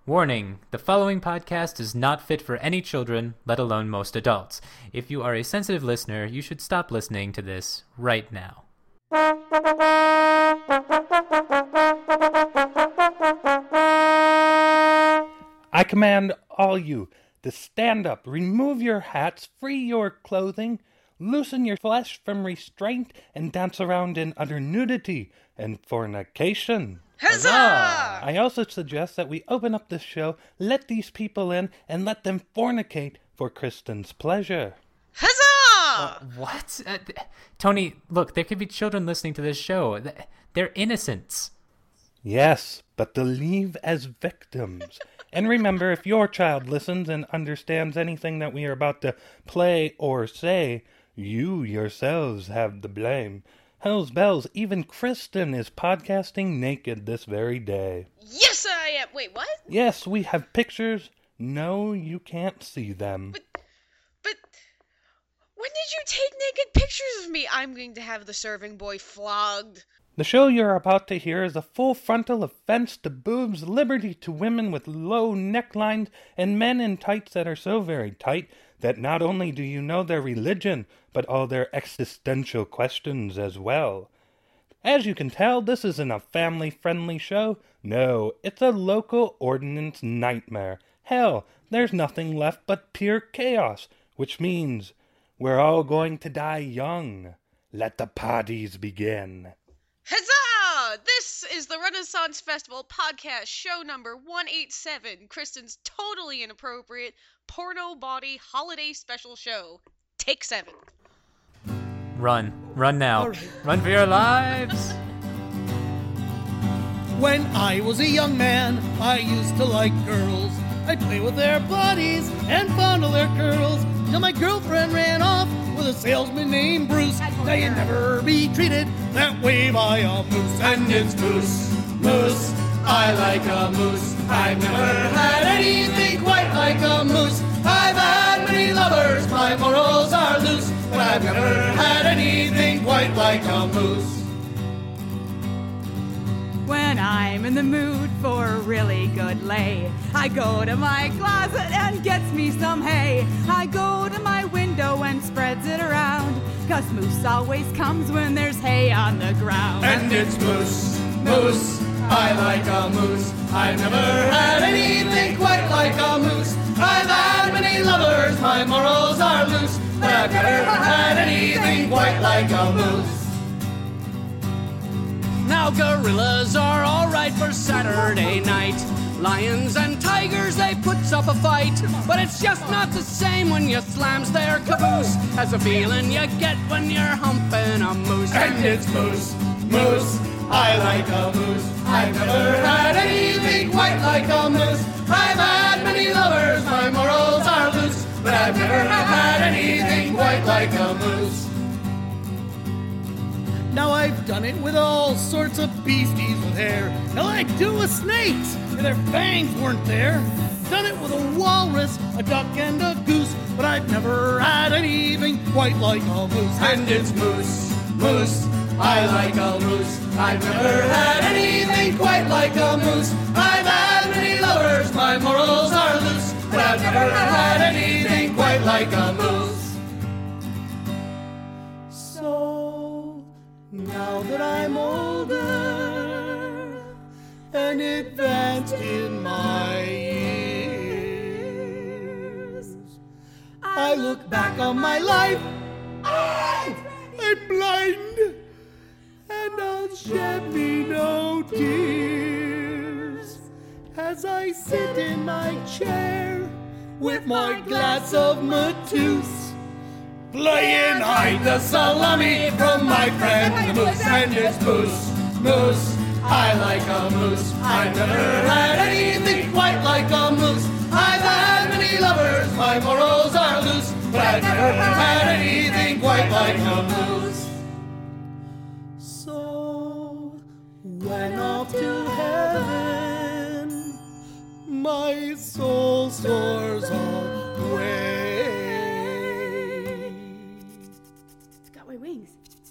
Warning, the following podcast is not fit for any children, let alone most adults. If you are a sensitive listener, you should stop listening to this right now. I command all you to stand up, remove your hats, free your clothing, loosen your flesh from restraint, and dance around in utter nudity and fornication. Huzzah! I also suggest that we open up this show, let these people in, and let them fornicate for Kristen's pleasure. Huzzah! What? Tony, look, there could be children listening to this show. They're innocents. Yes, but to leave as victims. And remember, if your child listens and understands anything that we are about to play or say, you yourselves have the blame. Hell's bells, even Kristen is podcasting naked this very day. Yes, I am. Wait, what? Yes, we have pictures. No, you can't see them. But when did you take naked pictures of me? I'm going to have the serving boy flogged. The show you're about to hear is a full frontal offense to boobs, liberty to women with low necklines, and men in tights that are so very tight that not only do you know their religion, but all their existential questions as well. As you can tell, this isn't a family-friendly show. No, it's a local ordinance nightmare. Hell, there's nothing left but pure chaos, which means we're all going to die young. Let the parties begin. Huzzah! This is the Renaissance Festival podcast, show number 187, Kristen's totally inappropriate porno body holiday special show. Take 7. Run now. Right. Run for your lives. When I was a young man, I used to like girls. I'd play with their bodies and fondle their curls, till my girlfriend ran off with a salesman named Bruce. Now you'd never be treated that way by a moose. And it's moose, moose, I like a moose. I've never had anything quite like a moose. I've had many lovers, my morals are loose, but I've never had anything quite like a moose. When I'm in the mood for a really good lay, I go to my closet and gets me some hay. I go to my window and spreads it around, 'cause moose always comes when there's hay on the ground. And it's moose, moose, I like a moose. I've never had anything quite like a moose. I've had many lovers, my morals are loose, but I've never had anything quite like a moose. Now gorillas are alright for Saturday night. Lions and tigers, they puts up a fight. But it's just not the same when you slams their caboose as the feeling you get when you're humping a moose. And it's moose, moose, I like a moose. I've never had anything quite like a moose. I've had many lovers, my morals are loose, but I've never had anything quite like a moose. Now I've done it with all sorts of beasties with hair. Hell, I'd do with snakes if their fangs weren't there. Done it with a walrus, a duck, and a goose, but I've never had anything quite like a moose. And it's moose, moose, I like a moose. I've never had anything quite like a moose. I've had many lovers, my morals are loose, but I've never had anything quite like a moose. So, now that I'm older and advanced in my years, I look back on my life, I'm blind, and I'll shed me no tears as I sit in my chair with my glass of Matus, playing hide the salami from my friend the moose. And it's moose, moose, I like a moose. I've never had anything quite like a moose. I've had many lovers, my morals are loose, but I've never had anything quite like a moose. So, when off to heaven, my soul soars away. It's got my wings.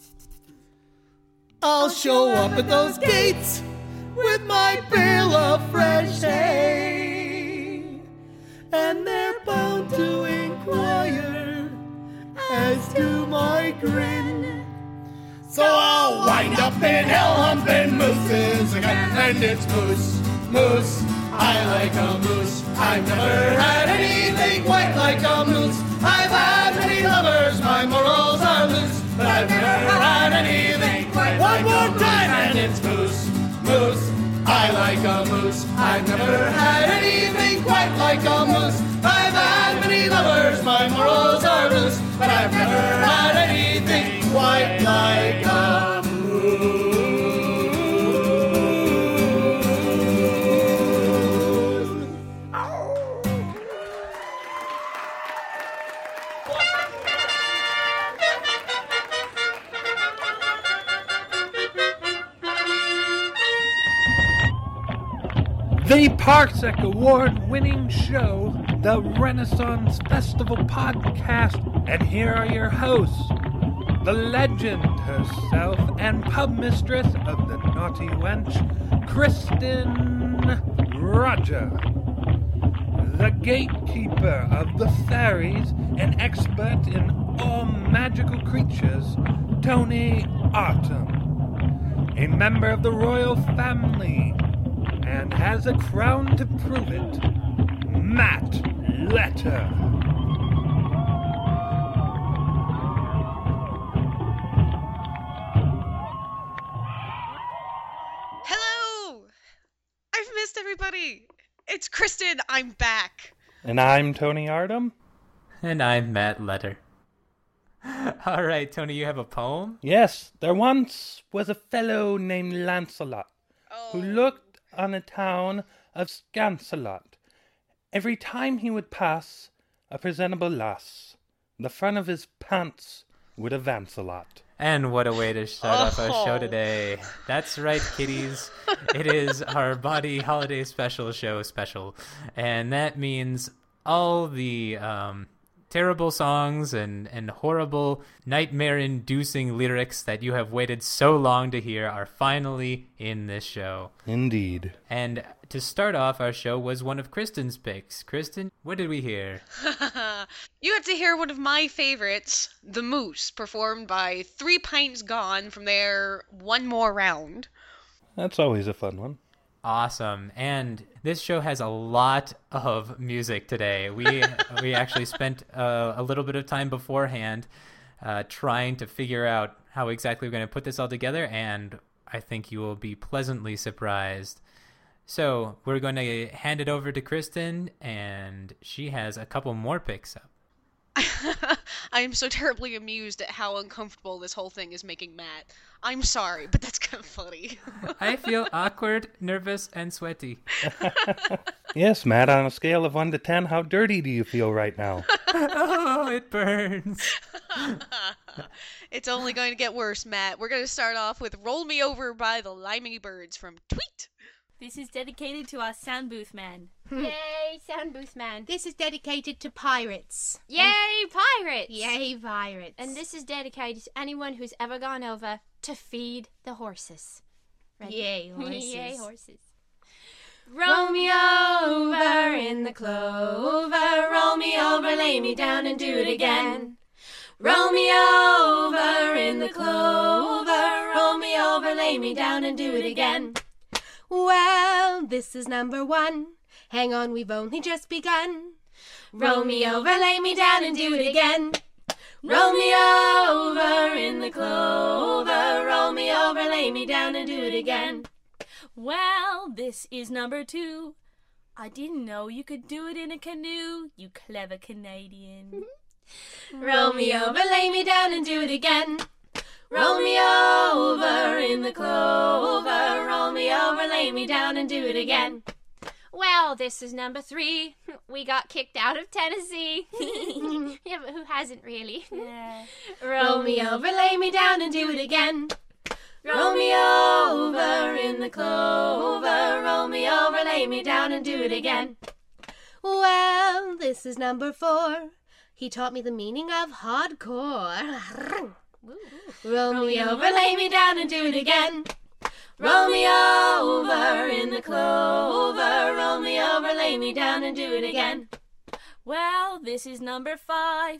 I'll show up at those gates with my pail of fresh hay. grin. So I'll wind up in hell humping mooses again, and it's moose, moose. I like a moose. I've never had anything quite like a moose. I've had many lovers, my morals are loose, but I've never had anything quite like a moose. One more time, and it's moose, moose. I like a moose. I've never had anything quite like a moose. I've had many lovers, my morals are loose, but I've never had anything quite like a moose. The Parsec Award-winning show, the Renaissance Festival Podcast, and here are your hosts, the legend herself and pub mistress of the Naughty Wench, Kristen Roger, the gatekeeper of the fairies and expert in all magical creatures, Tony Autumn, a member of the royal family, and has a crown to prove it, Matt Letter. Hello! I've missed everybody. It's Kristen. I'm back. And I'm Tony Artem. And I'm Matt Letter. All right, Tony, you have a poem? Yes, there once was a fellow named Lancelot who looked on a town of Scancelot. Every time he would pass a presentable lass, the front of his pants would advance a lot. And what a way to start off our show today. That's right, kiddies. It is our Body Holiday Special show special. And that means all the terrible songs and horrible nightmare-inducing lyrics that you have waited so long to hear are finally in this show. Indeed. And to start off our show was one of Kristen's picks. Kristen, what did we hear? You got to hear one of my favorites, The Moose, performed by 3 Pints Gone from their One More Round. That's always a fun one. Awesome. And this show has a lot of music today. We actually spent a little bit of time beforehand trying to figure out how exactly we're going to put this all together, and I think you will be pleasantly surprised. So we're going to hand it over to Kristen, and she has a couple more picks up. I am so terribly amused at how uncomfortable this whole thing is making Matt. I'm sorry, but that's kind of funny. I feel awkward, nervous, and sweaty. Yes, Matt, on a scale of 1 to 10, how dirty do you feel right now? Oh, it burns. It's only going to get worse, Matt. We're going to start off with Roll Me Over by the Limey Birds from Tweet. This is dedicated to our sound booth man. Yay, sound booth man. This is dedicated to pirates. Yay, pirates. Yay, pirates. And this is dedicated to anyone who's ever gone over to feed the horses. Ready? Yay, horses. Yay, horses. Roll me over in the clover, roll me over, lay me down and do it again. Roll me over in the clover, roll me over, lay me down and do it again. Well, this is number 1. Hang on, we've only just begun. Roll me over, lay me down and do it again. Roll me over in the clover, roll me over, lay me down and do it again. Well, this is number 2. I didn't know you could do it in a canoe, you clever Canadian. Roll me over, lay me down and do it again. Roll me over in the clover, roll me over, lay me down and do it again. Well, this is number 3. We got kicked out of Tennessee. Yeah, but who hasn't really? Yeah. Roll me over, lay me down and do it again. Roll me over in the clover, roll me over, lay me down and do it again. Well, this is number 4. He taught me the meaning of hardcore. Roll me over, lay me down and do it again. Roll me over in the clover, roll me over, lay me down and do it again. Well, this is number 5.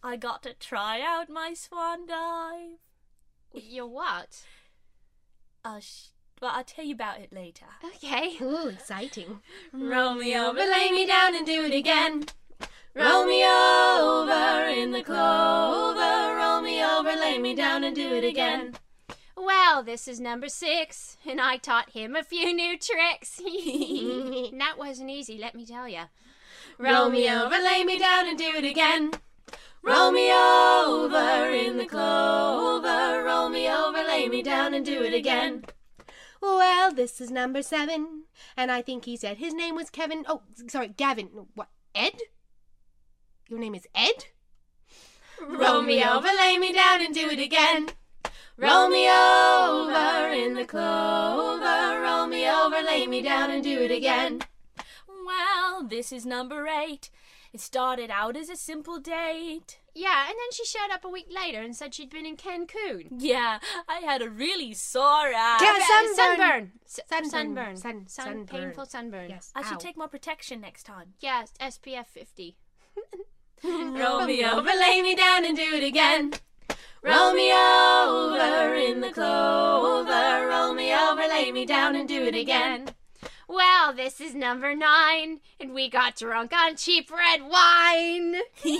I got to try out my swan dive. Your what? Well, I'll tell you about it later. Okay. Ooh, exciting. Roll me over, lay me down and do it again. Roll me over in the clover. Roll me over, lay me down and do it again. Well, this is number 6, and I taught him a few new tricks. And that wasn't easy, let me tell you. Roll me over, lay me down and do it again. Roll me over in the clover. Roll me over, lay me down and do it again. Well, this is number 7, and I think he said his name was Kevin. Oh, sorry, Gavin. What, Ed? Your name is Ed? Roll me over, lay me down and do it again. Roll me over in the clover. Roll me over, lay me down and do it again. Well, this is number 8. It started out as a simple date. Yeah, and then she showed up a week later and said she'd been in Cancun. Yeah, I had a really sore eye. Sunburn. Sunburn. Painful sunburn. Yes. I should Ow. take more protection next time. Yeah, SPF 50. Roll me over, lay me down and do it again. Roll me over in the clover. Roll me over, lay me down and do it again. Well, this is number 9, and we got drunk on cheap red wine.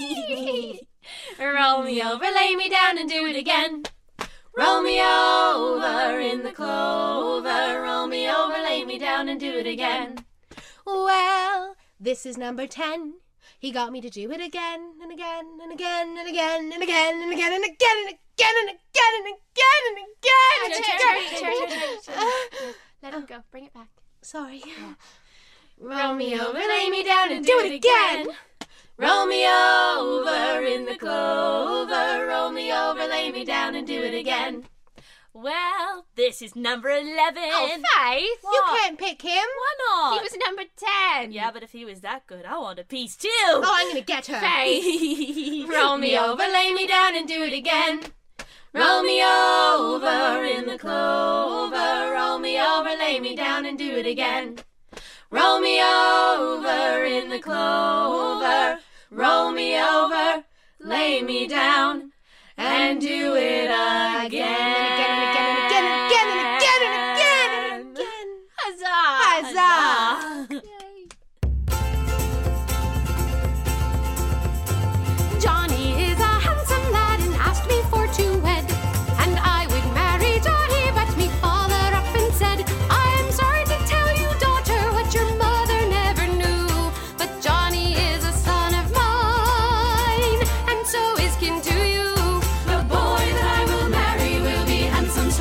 Roll me over, lay me down and do it again. Roll me over in the clover. Roll me over, lay me down and do it again. Well, this is number 10. He got me to do it again and again and again and again and again and again and again and again and again and again and again. Let him go. Bring it back. Sorry. Roll me over, lay me down and do it again. Roll me over in the clover. Roll me over, lay me down and do it again. Well, this is number 11. Oh, Faith. You can't pick him. Why not? He was number 10. Yeah, but if he was that good, I want a piece too. Oh, I'm going to get her. Faith. Roll me over, lay me down and do it again. Roll me over in the clover. Roll me over, lay me down and do it again. Roll me over in the clover. Roll me over, lay me down, and do it again. Huzzah! Johnny is a handsome lad and asked me for to wed, and I would marry Johnny, but me father up and said, I'm sorry to tell you, daughter, what your mother never knew, but Johnny is a son of mine, and so is kin to you. The boy that I will marry will be handsome,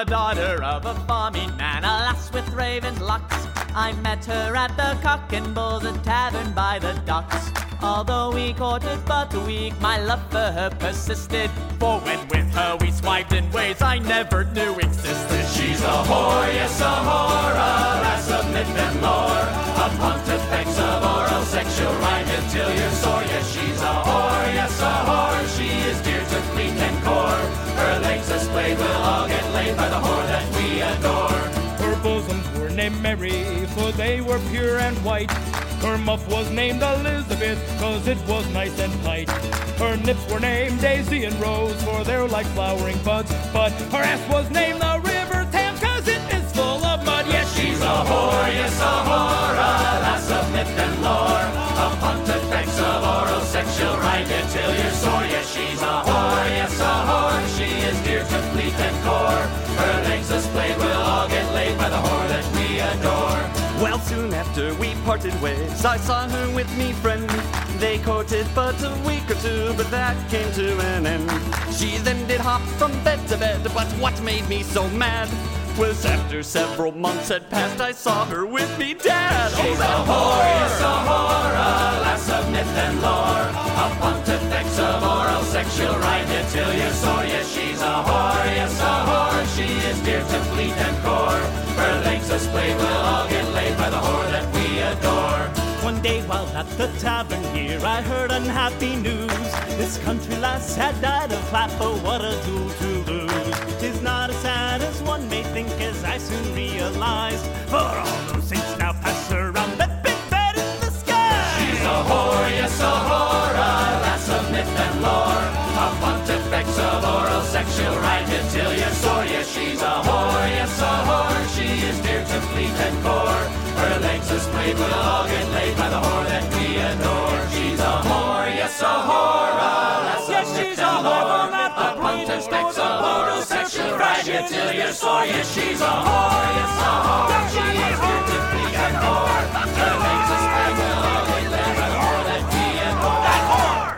daughter of a farming man, a lass with raven locks. I met her at the Cock and Bull, the tavern by the docks. Although we courted but a week, my love for her persisted. For when with her we swiped in ways I never knew existed. She's a whore, yes, a whore, a lass of myth and lore, a pontifex of oral sexual rhyme until you're sore. Yes, she's a whore, yes, a whore, she is dear to fleet and core. Her legs displayed will all get laid by the whore that we adore. Her bosoms were named Mary, for they were pure and white. Her muff was named Elizabeth, 'cause it was nice and tight. Her nips were named Daisy and Rose, for they're like flowering buds. But her ass was named the River Thames, 'cause it is full of mud. Yes, she's a whore, yes, a whore, a lass of myth and lore, a pontifex of oral sexual right until you're sore. Yes, she's a whore, yes, a whore, she is dear to fleet and core. Her legs displayed will all get laid by the whore that we adore. Well, soon after we parted ways, I saw her with me friend. They courted but a week or two, but that came to an end. She then did hop from bed to bed, but what made me so mad was after several months had passed, I saw her with me dad. She's a whore, yes, a whore, a lass of myth and lore, a pontifex of oral sexual right until you're sore. Yes, she's a whore, yes, a whore, she is dear to fleet and core. Her legs displayed will all get laid by the whore that we adore. One day while at the tavern here, I heard unhappy news. This country lass had died of clapper, what a jewel to lose. 'Tis not as sad as one may think, as I soon realized, for all those saints now pass around that big bed in the sky. She's a whore, yes, a whore, a lass of myth and lore, a pontifex of oral sexual right until you're sore. Yes, she's a whore, yes, a whore, she is dear to fleet and core. Her legs displayed will all get laid by the whore that we adore. She's a whore, yes, a whore, a lass of myth and lore, a pontifex of oral sexual right until you're sore. Yes, she's a whore, yes, a whore, she is dear to fleet and core. Her legs displayed will all get laid by the whore that we adore. That whore!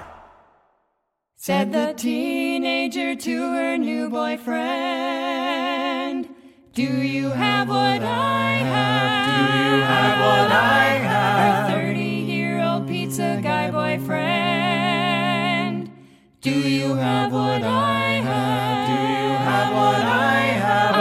Said the teenager to her new boyfriend, do you have what I have? Do you have what I have? Her 30-year-old pizza guy boyfriend. Do you have what I have? Do you have what I have?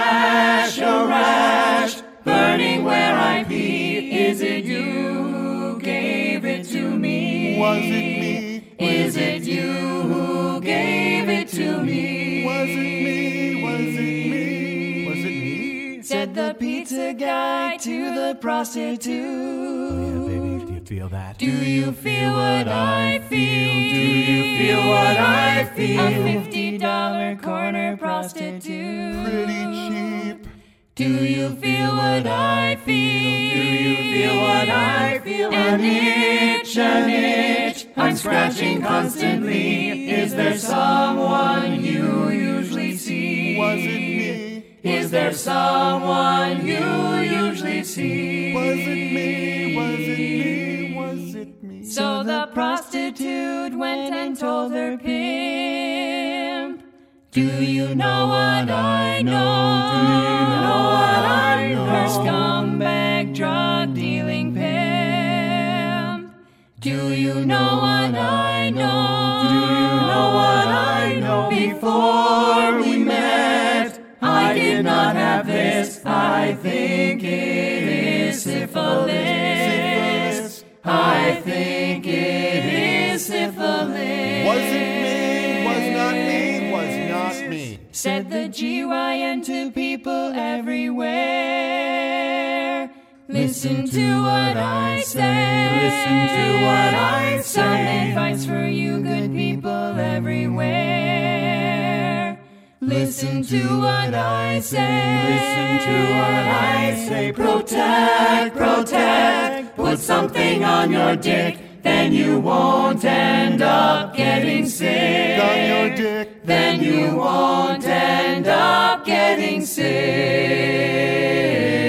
A rash, burning where I pee. Is it you who gave it to me? Was it me? Is it you who gave it to me? Was it me? Was it me? Was it me? Said the pizza guy to the prostitute. Yeah, baby, do you feel that? Do you feel what I feel? Do you feel what I feel? A $50 corner prostitute. Pretty cheap. Do you feel what I feel? Do you feel what I feel? An itch, I'm scratching constantly. Is there someone you usually see? Was it me? Is there someone you usually see? Was it me? Was it me? Was it me? So the prostitute went and told her pimp, do you know what I know? Do you know what I know? Her scumbag drug dealing pimp. Do you know what I know? Do you know what I know? Before we met, I did not have this. I think it is syphilis. I think it is syphilis. Was it me? Was not me? Was not me. Said the GYN to people everywhere. Listen to what I say. Listen to what I say. Some advice for you good people everywhere. Listen to what I say. Listen to what I say. Protect, protect. Put something on your dick. Then you won't end up getting sick. On your dick. Then you won't end up getting sick.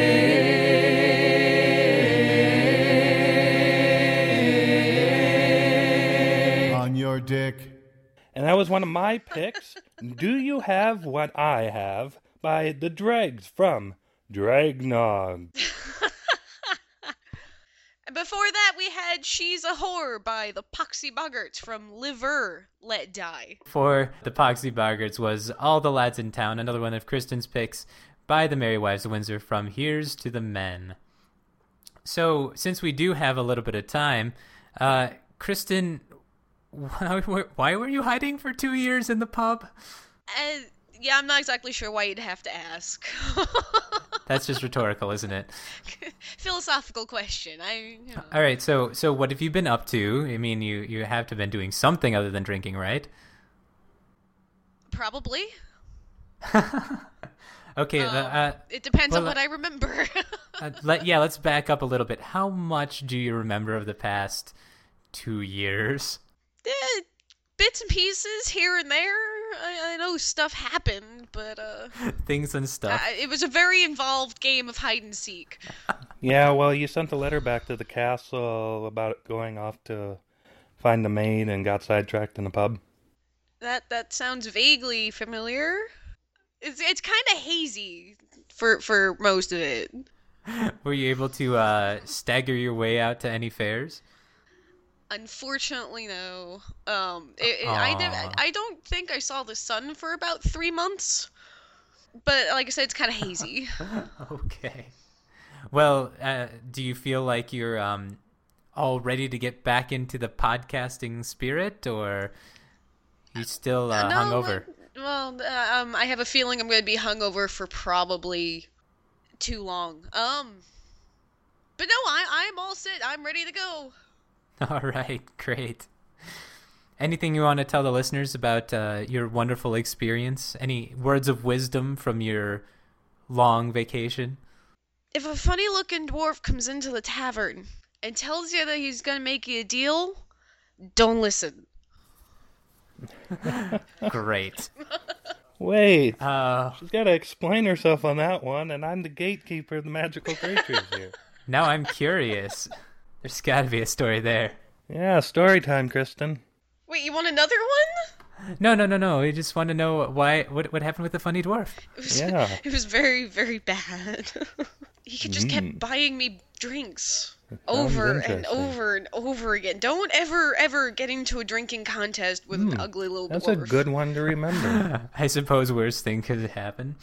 On your dick. And that was one of my picks. Do You Have What I Have by The Dregs from Dragnog. Before that, we had She's a Whore by the Poxy Boggarts from Liver Let Die. For the Poxy Boggarts was All the Lads in Town, another one of Kristen's picks by the Merry Wives of Windsor from Here's to the Men. So, since we do have a little bit of time, Kristen, why were you hiding for 2 years in the pub? Yeah, I'm not exactly sure why you'd have to ask. That's just rhetorical, isn't it? Philosophical question. All right, so what have you been up to? I mean, you have to have been doing something other than drinking, right? Probably. Okay. It depends on what I remember. Let's back up a little bit. How much do you remember of the past 2 years? Bits and pieces here and there. I know stuff happened, but things and stuff. It was a very involved game of hide and seek. Yeah, well, you sent a letter back to the castle about going off to find the maid and got sidetracked in the pub. That sounds vaguely familiar. It's kind of hazy for most of it. Were you able to stagger your way out to any fairs? Unfortunately, no. I don't think I saw the sun for about 3 months. But like I said, it's kind of hazy. Okay. Well, do you feel like you're all ready to get back into the podcasting spirit, or you still hungover? I have a feeling I'm going to be hungover for probably too long. But no, I'm all set. I'm ready to go. All right, great. Anything you want to tell the listeners about your wonderful experience? Any words of wisdom from your long vacation? If a funny-looking dwarf comes into the tavern and tells you that he's going to make you a deal, don't listen. Great. Wait, she's got to explain herself on that one, and I'm the gatekeeper of the magical creatures here. Now I'm curious. There's got to be a story there. Yeah, story time, Kristen. Wait, you want another one? No. I just want to know what happened with the funny dwarf. It was very, very bad. He just kept buying me drinks over and over and over again. Don't ever get into a drinking contest with an ugly little dwarf. That's a good one to remember. I suppose worst thing could happen.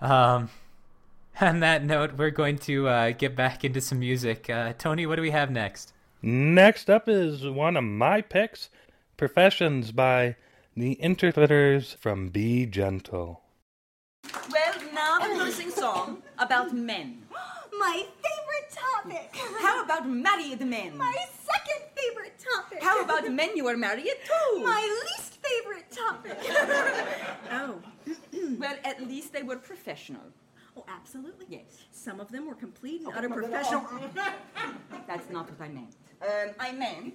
On that note, we're going to get back into some music. Tony, what do we have next? Next up is one of my picks, Professions by the Interpreters from Be Gentle. Well, now I'm going to sing a song about men. My favorite topic. How about married men? My second favorite topic. How about men you are married to? My least favorite topic. Oh. Well, at least they were professional. Oh, absolutely. Yes. Some of them were complete and utter professional. That's not what I meant. I meant...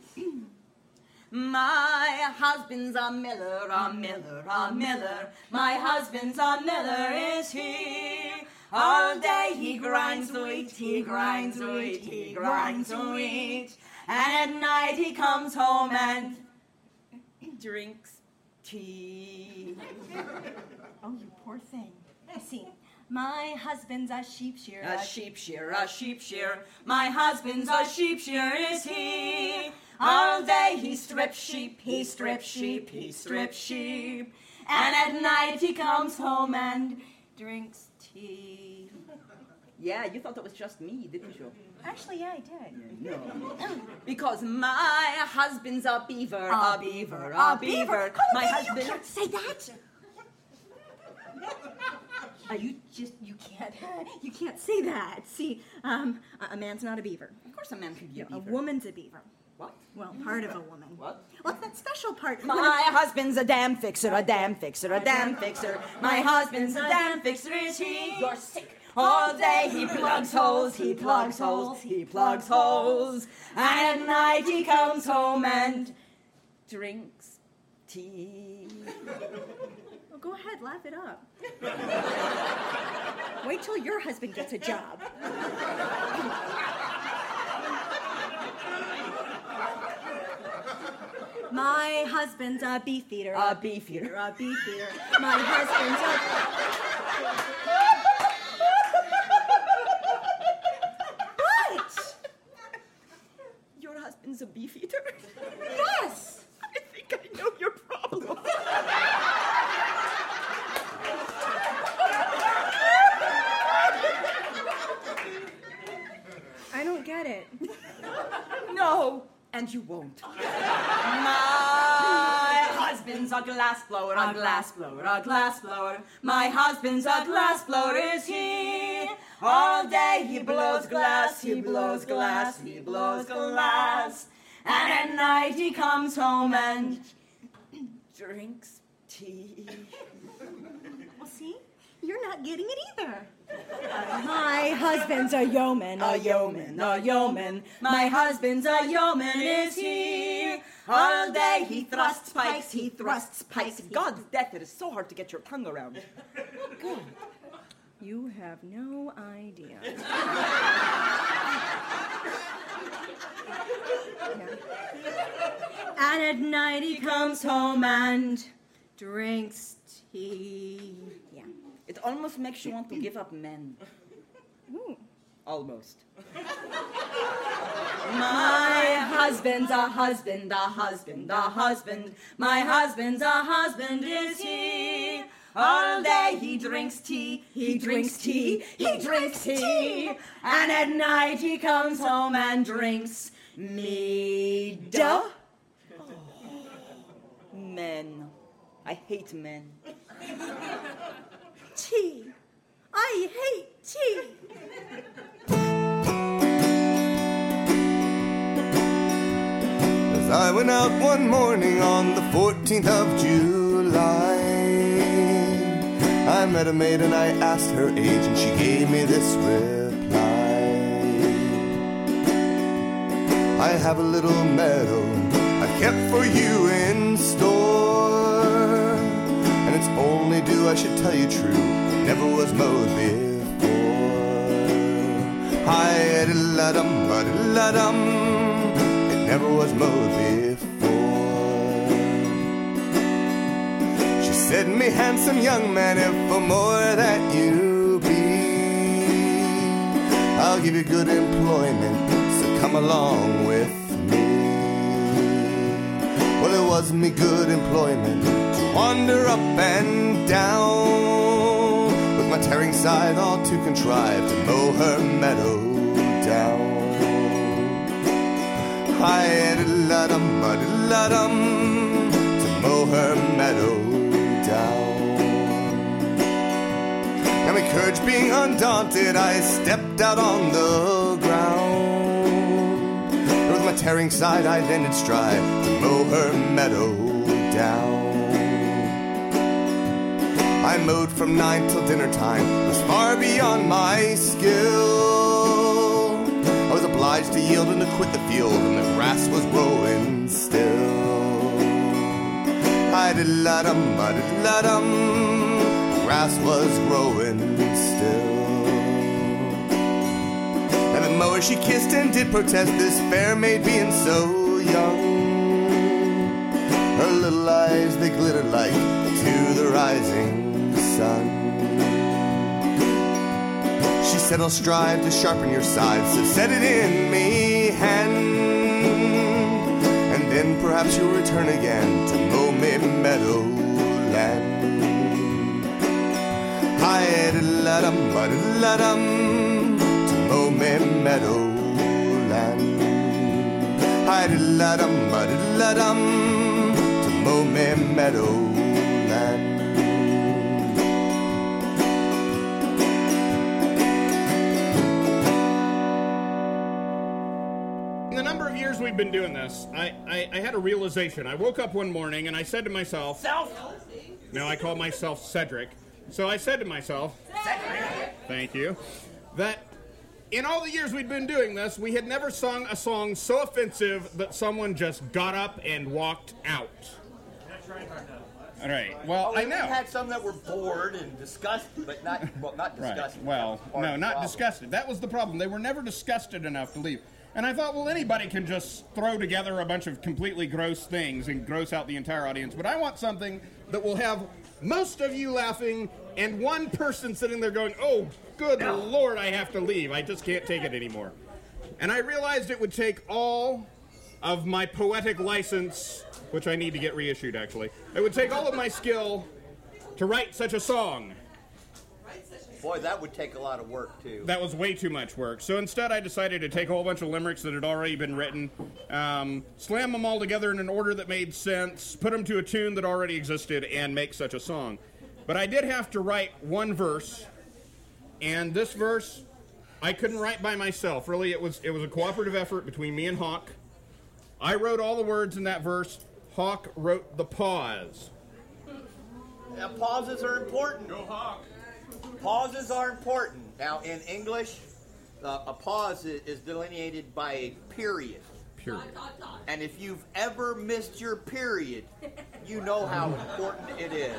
My husband's a miller, a miller, a miller. My husband's a miller, is he? All day he grinds wheat, he grinds wheat, he grinds wheat. And at night he comes home and drinks tea. Oh, you poor thing. I see. My husband's a sheep shearer. A sheep shearer, a sheep shearer. My husband's a sheep shearer, is he? All day he strips sheep, he strips sheep, he strips sheep. And at night he comes home and drinks tea. Yeah, you thought that was just me, didn't you? Actually, yeah, I did. No. Because my husband's a beaver, a beaver, a beaver. My husband... You can't say that! You can't say that. See, a man's not a beaver. Of course a man can be a beaver. A woman's a beaver. What? Well, part of a woman. What? What's that special part? My husband's a damn fixer, a damn fixer, a damn fixer. My husband's a damn fixer, is he? You're sick. All day he plugs holes, he plugs holes, he plugs holes. And at night he comes home and drinks tea. Well, go ahead, laugh it up. Wait till your husband gets a job. My husband's a beef eater. A beef eater. A beef eater. My husband's a... What? Your husband's a beef eater? Yes! I think I know your problem. I don't get it. No, and you won't. My husband's a glass blower, a glass blower, a glass blower. My husband's a glass blower, is he? All day he blows glass, he blows glass, he blows glass. And at night he comes home and drinks tea. Well, see? You're not getting it either. My husband's a yeoman. A yeoman, a yeoman. My husband's a yeoman, is he? All day he thrusts pikes, he thrusts pikes. God's death, it is so hard to get your tongue around. Good. You have no idea. And at night he comes home and drinks tea. Yeah. It almost makes you want to give up men. Ooh. Almost. My husband's a husband, a husband, a husband. My husband's a husband, is he? All day he drinks tea, he drinks tea, he drinks tea. And at night he comes home and drinks me. Duh. Oh. Men. I hate men. Tea. I hate tea. As I went out one morning on the 14th of July, I met a maid and I asked her age, and she gave me this reply. I have a little meadow I've kept for you in store, and it's only due I should tell you true, it never was mowed before. Hi-da-la-dum, ba-da-la-dum, it never was mowed before. She said, me handsome young man, if for more that you be, I'll give you good employment, so come along with me. Well, it was me good employment to wander up and down, with my tearing scythe all to contrive to mow her meadow down. Hi-da-la-dum, ba-da-la-dum, to mow her meadow down. Now my courage being undaunted, I stepped out on the ground, and with my tearing scythe I then did strive to mow her meadow down. I mowed from 9 till dinner time, it was far beyond my skill. I was obliged to yield and to quit the field, and the grass was growing still. Hi-da-la-dum, ba-da-la-dum, the grass was growing still. And the mower she kissed and did protest, this fair maid being so young. Her little eyes, they glittered like to the rising sun. She said, I'll strive to sharpen your scythe, so set it in me hand, and then perhaps you'll return again to mow me meadowland. Hi-da-la-dum, ba-da-la-dum, to mow me meadowland. Hi-da-la-dum, ba-da-la-dum, to mow me meadowland. In the number of years we've been doing this, I had a realization. I woke up one morning and I said to myself... No, I call myself Cedric. So I said to myself... Cedric! Thank you. That in all the years we'd been doing this, we had never sung a song so offensive that someone just got up and walked out. All right. Well, I know. We had some that were bored and disgusted, but not disgusted. Right. Well, no, not disgusted. That was the problem. They were never disgusted enough to leave. And I thought, well, anybody can just throw together a bunch of completely gross things and gross out the entire audience, but I want something that will have most of you laughing and one person sitting there going, oh, good Lord, I have to leave. I just can't take it anymore. And I realized it would take all of my poetic license, which I need to get reissued, actually. It would take all of my skill to write such a song. Boy, that would take a lot of work, too. That was way too much work. So instead, I decided to take a whole bunch of limericks that had already been written, slam them all together in an order that made sense, put them to a tune that already existed, and make such a song. But I did have to write one verse, and this verse I couldn't write by myself. Really, it was a cooperative effort between me and Hawk. I wrote all the words in that verse. Hawk wrote the pause. Now, pauses are important. Go Hawk. Pauses are important. Now, in English, a pause is delineated by a period. Period. And if you've ever missed your period, you know how important it is.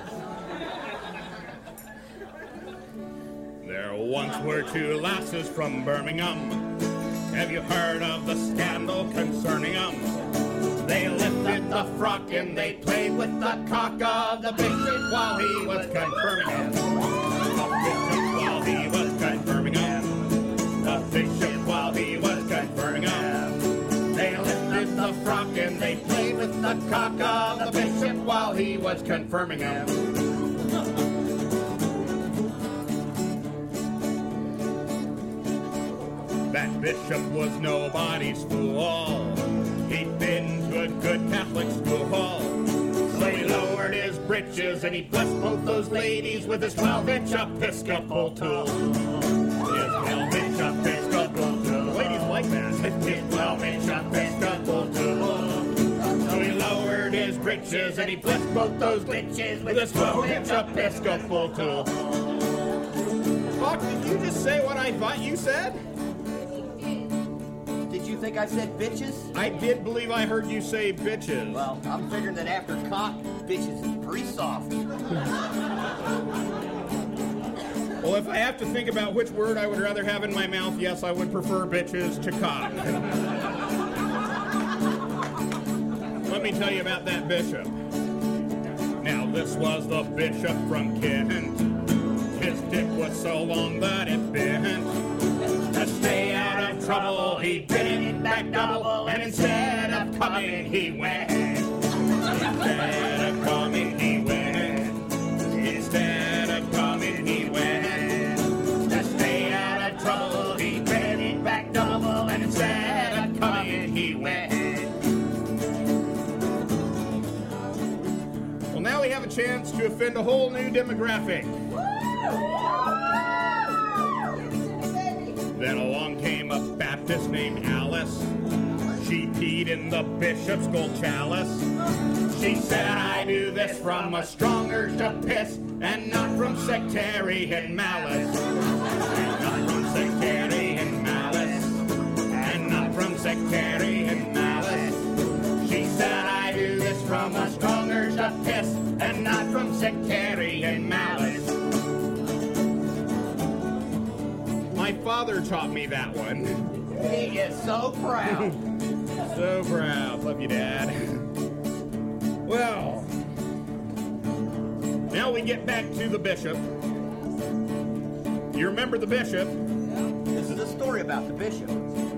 There once were two lasses from Birmingham. Have you heard of the scandal concerning them? They lifted the frock and they played with the cock of the bishop while he was confirming him. While he was confirming him, the bishop while he was confirming him. They lifted the frock and they played with the cock of the bishop while he was confirming him. That bishop was nobody's fool. He'd been to a good Catholic school. So he lowered his breeches and he blessed both those ladies with his 12-inch Episcopal tool. His 12-inch Episcopal tool. Ladies like that. His 12-inch Episcopal tool. So he lowered his breeches and he blessed both those bitches with his 12-inch Episcopal tool. Fuck, did you just say what I thought you said? Did you think I said bitches? I did believe I heard you say bitches. Well, I'm figuring that after cock, bitches is pretty soft. Well, if I have to think about which word I would rather have in my mouth, yes, I would prefer bitches to cock. Let me tell you about that bishop. Now, this was the bishop from Kent. His dick was so long that it bent. To stay out of trouble, he did it back double, and instead of coming, he went. Instead of coming, he went. Instead of coming, he went. To stay out of trouble, he did it back double, and instead of coming, he went. Well, now we have a chance to offend a whole new demographic. Then along came a Baptist named Alice. She peed in the bishop's gold chalice. She said, I do this from a strong urge to piss, and not from sectarian malice. And not from sectarian malice. And not from sectarian malice. She said, I do this from a strong urge to piss, and not from sectarian malice. My father taught me that one. He is so proud. So proud. Love you, Dad. Well, now we get back to the bishop. You remember the bishop? This is a story about the bishop.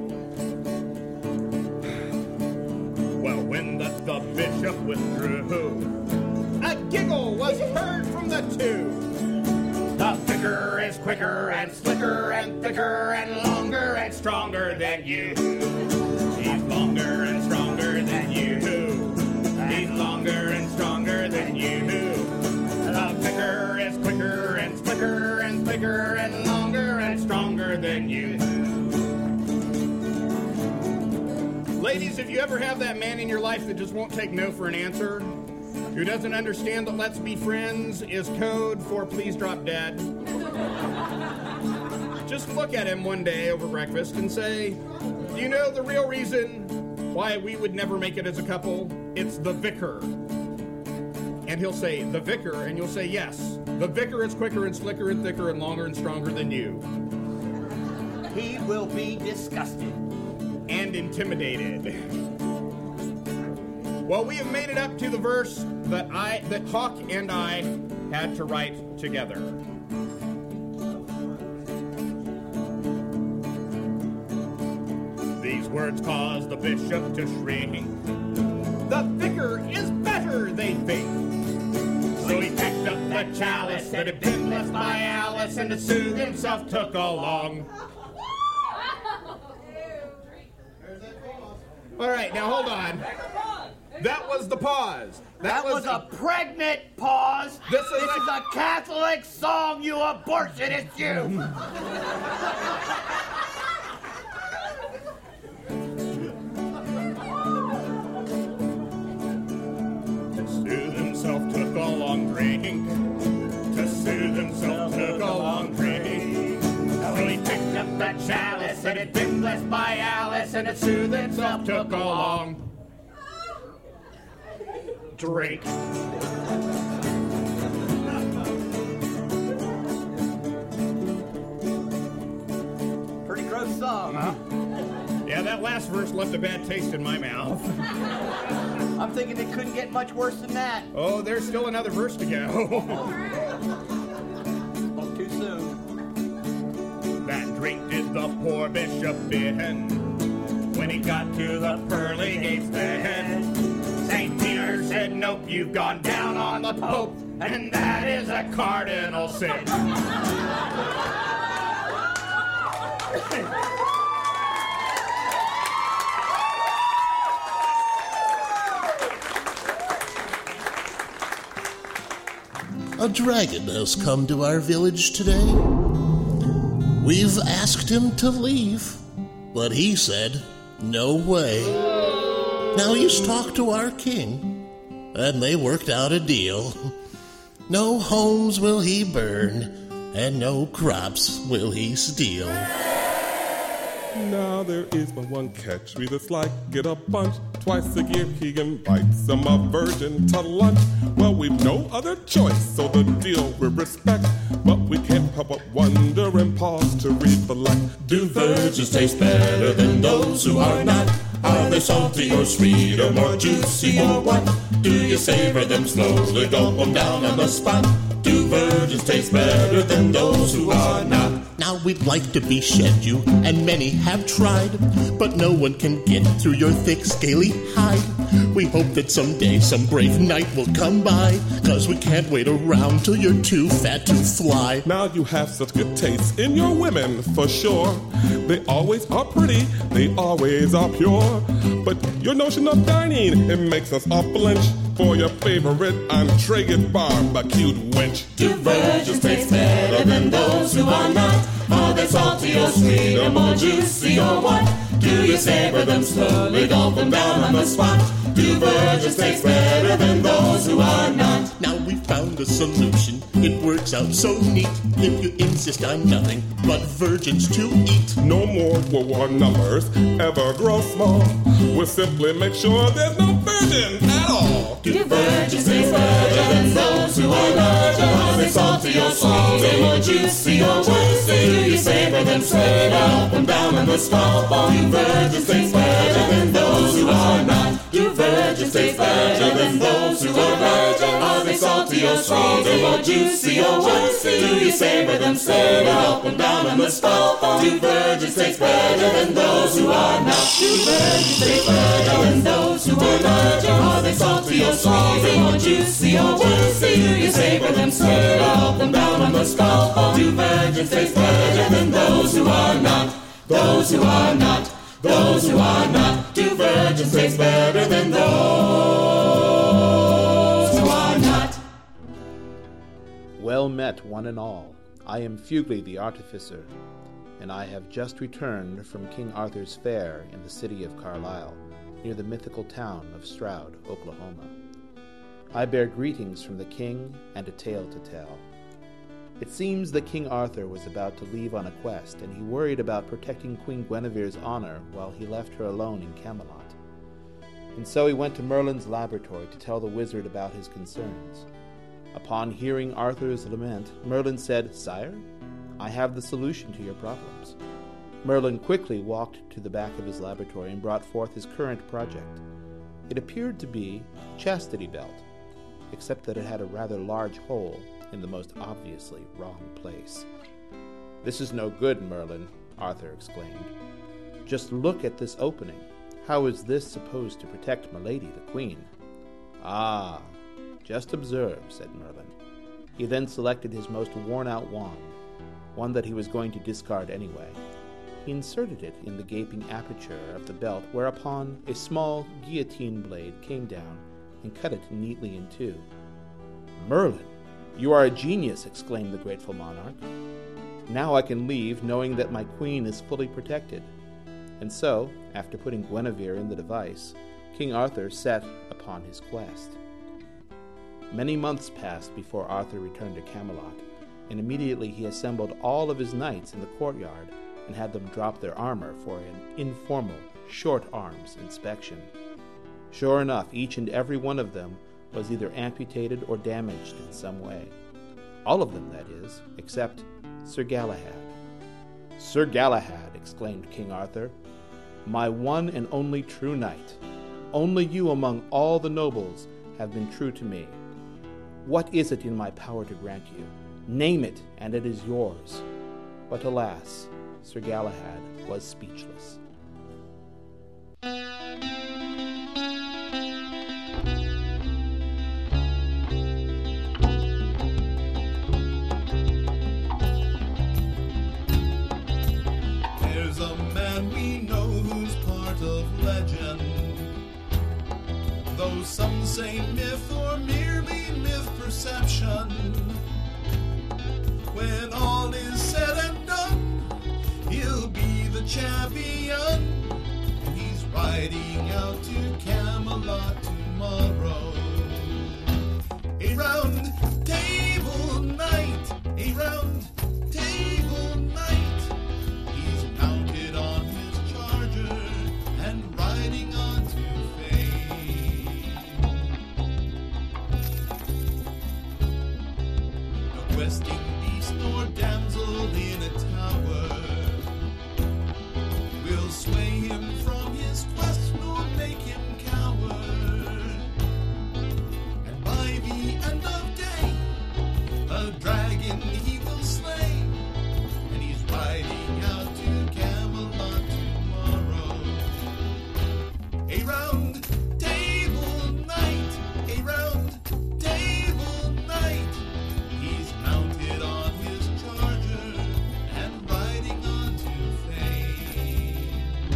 Well, when the bishop withdrew, a giggle was heard from the two. The vicar is quicker and slicker and thicker and longer and stronger than you. He's longer and stronger than you. He's longer and stronger than you. The vicar is quicker and slicker and thicker and longer and stronger than you. Ladies, if you ever have that man in your life that just won't take no for an answer, who doesn't understand that let's be friends is code for please drop dead, just look at him one day over breakfast and say, do you know the real reason why we would never make it as a couple? It's the vicar. And he'll say, the vicar? And you'll say, yes, the vicar is quicker and slicker and thicker and longer and stronger than you. He will be disgusted. And and intimidated. Well, we have made it up to the verse that Hawk and I had to write together. These words caused the bishop to shrink. The vicar is better, they think. So he picked up the chalice that had been left by Alice, and to soothe himself took along. All right, now hold on. That was the pause. That was a pregnant pause. This is a Catholic song, you abortionist, you. To soothe himself took a long drink. To soothe himself took a long drink. So he picked up that chalice that had been blessed by Alice, and to soothe himself took a long drink. Pretty gross song, huh? Yeah, that last verse left a bad taste in my mouth. I'm thinking it couldn't get much worse than that. Oh, there's still another verse to go. Spoke too soon. That drink did the poor bishop in. When he got to the pearly gates then, St. Peter said, nope, you've gone down on the Pope, and that is a cardinal sin. A dragon has come to our village today. We've asked him to leave, but he said, no way. Now he's talked to our king, and they worked out a deal. No homes will he burn, and no crops will he steal. Now there is but one catch, we just like it a bunch. Twice a year he invites some a virgin to lunch. Well, we've no other choice, so the deal we respect. But we can't help but wonder and pause to recollect. Do virgins taste better than those who are not? Are they salty or sweet or more juicy or what? Do you savor them slowly, gulp them down on the spot? Do virgins taste better than those who are not? Now we'd like to beshed you, and many have tried, but no one can get through your thick, scaly hide. We hope that someday some brave knight will come by, 'cause we can't wait around till you're too fat to fly. Now you have such good taste in your women, for sure. They always are pretty, they always are pure. But your notion of dining, it makes us all flinch. For your favorite entree is barbecued wench. Do virgins taste better than those who are not? Are they salty or sweet or more juicy or what? Do you savor them slowly, gulp them down on the spot? Do virgins taste better than those who are not? Now we found a solution, it works out so neat. If you insist on nothing but virgins to eat. No more will our numbers ever grow small. We'll simply make sure there's no virgin at all. Do virgins taste better than those who are not? Are they salty or sweet or more juicy or what? Do you savor them straight up and down on the spot? Do virgins taste better than those who are not? Do virgins taste better than those who are not? Are they salty or sweet or more juicy or what? Do you savor them straight up and down on the spot? Do virgins taste better than those who are not? Do virgins taste better than those who are not? Are they salty or sweet or more juicy or what? Do you savor them straight up and down on the spot? Do virgins taste better than those who are not? Those who are not, those who are not. Do virgins taste better than those who are not? Well met, one and all. I am Fugly the Artificer, and I have just returned from King Arthur's Fair in the city of Carlisle, near the mythical town of Stroud, Oklahoma. I bear greetings from the king and a tale to tell. It seems that King Arthur was about to leave on a quest, and he worried about protecting Queen Guinevere's honor while he left her alone in Camelot. And so he went to Merlin's laboratory to tell the wizard about his concerns. Upon hearing Arthur's lament, Merlin said, "Sire, I have the solution to your problems. Merlin quickly walked to the back of his laboratory and brought forth his current project. It appeared to be a chastity belt, except that it had a rather large hole in the most obviously wrong place. "This is no good, Merlin," Arthur exclaimed. "Just look at this opening. How is this supposed to protect Milady the Queen?" "Ah, just observe," said Merlin. He then selected his most worn-out wand, one that he was going to discard anyway. He inserted it in the gaping aperture of the belt, whereupon a small guillotine blade came down and cut it neatly in two. "Merlin, you are a genius!" exclaimed the grateful monarch. "Now I can leave, knowing that my queen is fully protected." And so, after putting Guinevere in the device, King Arthur set upon his quest. Many months passed before Arthur returned to Camelot, and immediately he assembled all of his knights in the courtyard and had them drop their armor for an informal, short-arms inspection. Sure enough, each and every one of them was either amputated or damaged in some way. All of them, that is, except Sir Galahad. "Sir Galahad," exclaimed King Arthur, "my one and only true knight. Only you among all the nobles have been true to me. What is it in my power to grant you? Name it, and it is yours." But alas, Sir Galahad was speechless. There's a man we know who's part of legend, though some say myth or merely myth perception. When all is said and done, he'll be the champion, and he's riding out to Camelot tomorrow. A round table night, a round table night. He's mounted on his charger and riding on to fame. No questing beast nor damsel in a tower will sway him from his quest nor make him cower. And by the end of day, a dragon he will slay, and he's riding out to Camelot tomorrow. A round table night, a round table night. He's mounted on his charger and riding on to fame.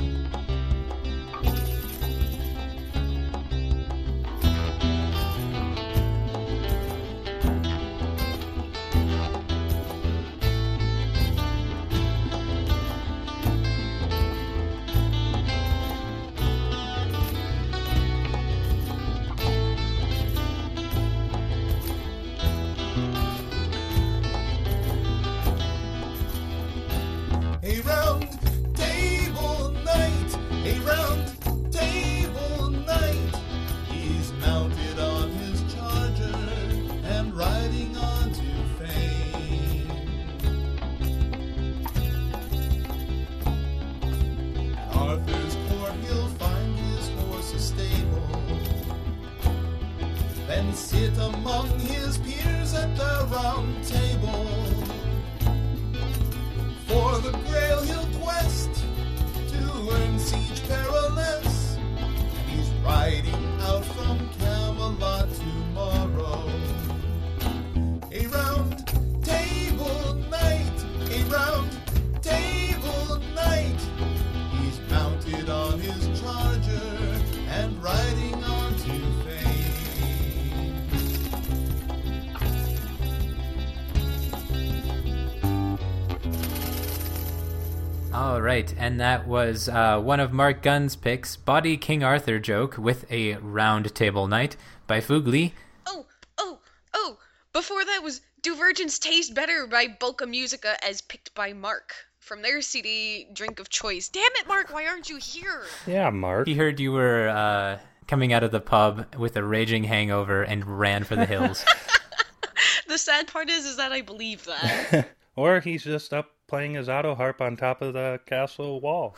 A round table night, a round table night. He's mounted on his charger and riding on to fame. At Arthur's court he'll find his horses stable, then sit among his peers at the round table. For the Grail he'll quest to earn siege perilous, and he's riding out from Camelot tomorrow. A round table night, a round table night. He's mounted on his charger and riding on to fame. All right, and that was one of Mark Gunn's picks, Body King Arthur Joke with a Round Table Night by Fugly. Oh, before that was Do Virgins Taste Better by Bulka Musica as picked by Mark from their CD Drink of Choice. Damn it, Mark, why aren't you here? Yeah, Mark. He heard you were coming out of the pub with a raging hangover and ran for the hills. The sad part is that I believe that. Or he's just up playing his auto harp on top of the castle wall.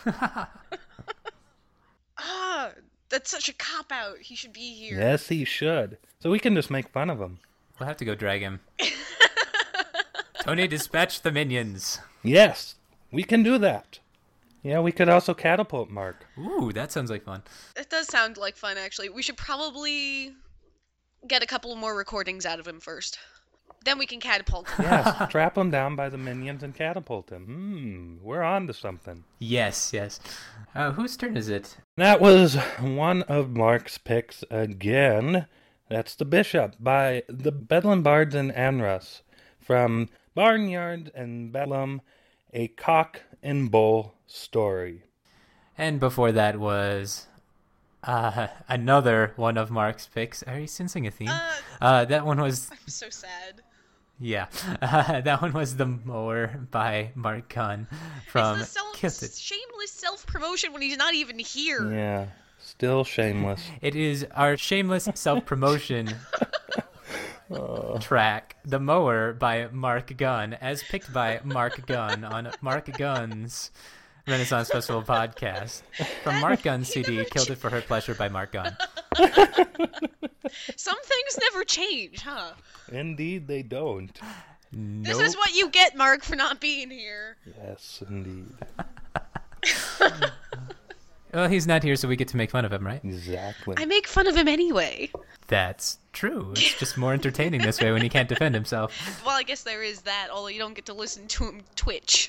That's such a cop-out. He should be here. Yes, he should. So we can just make fun of him. We'll have to go drag him. Tony, dispatch the minions. Yes, we can do that. Yeah, we could also catapult Mark. Ooh, that sounds like fun. It does sound like fun, actually. We should probably get a couple more recordings out of him first. Then we can catapult him. Yes, trap him down by the minions and catapult him. We're on to something. Yes. Whose turn is it? That was one of Mark's picks again. That's The Bishop by the Bedlam Bards and Anrus from Barnyard and Bedlam, a Cock and Bull story. And before that was another one of Mark's picks. Are you sensing a theme? That one was... I'm so sad. Yeah. That one was The Mower by Mark Gunn from It's shameless self-promotion when he's not even here. Yeah, still shameless. It is our shameless self-promotion track, The Mower by Mark Gunn, as picked by Mark Gunn on Mark Gunn's Renaissance Festival podcast. From Mark Gunn's CD, Killed It for Her Pleasure by Mark Gunn. Some things never change, huh? Indeed, they don't. Nope. This is what you get, Mark, for not being here. Yes, indeed. Well, he's not here, so we get to make fun of him, right? Exactly. I make fun of him anyway. That's true. It's just more entertaining this way when he can't defend himself. Well, I guess there is that, although you don't get to listen to him twitch.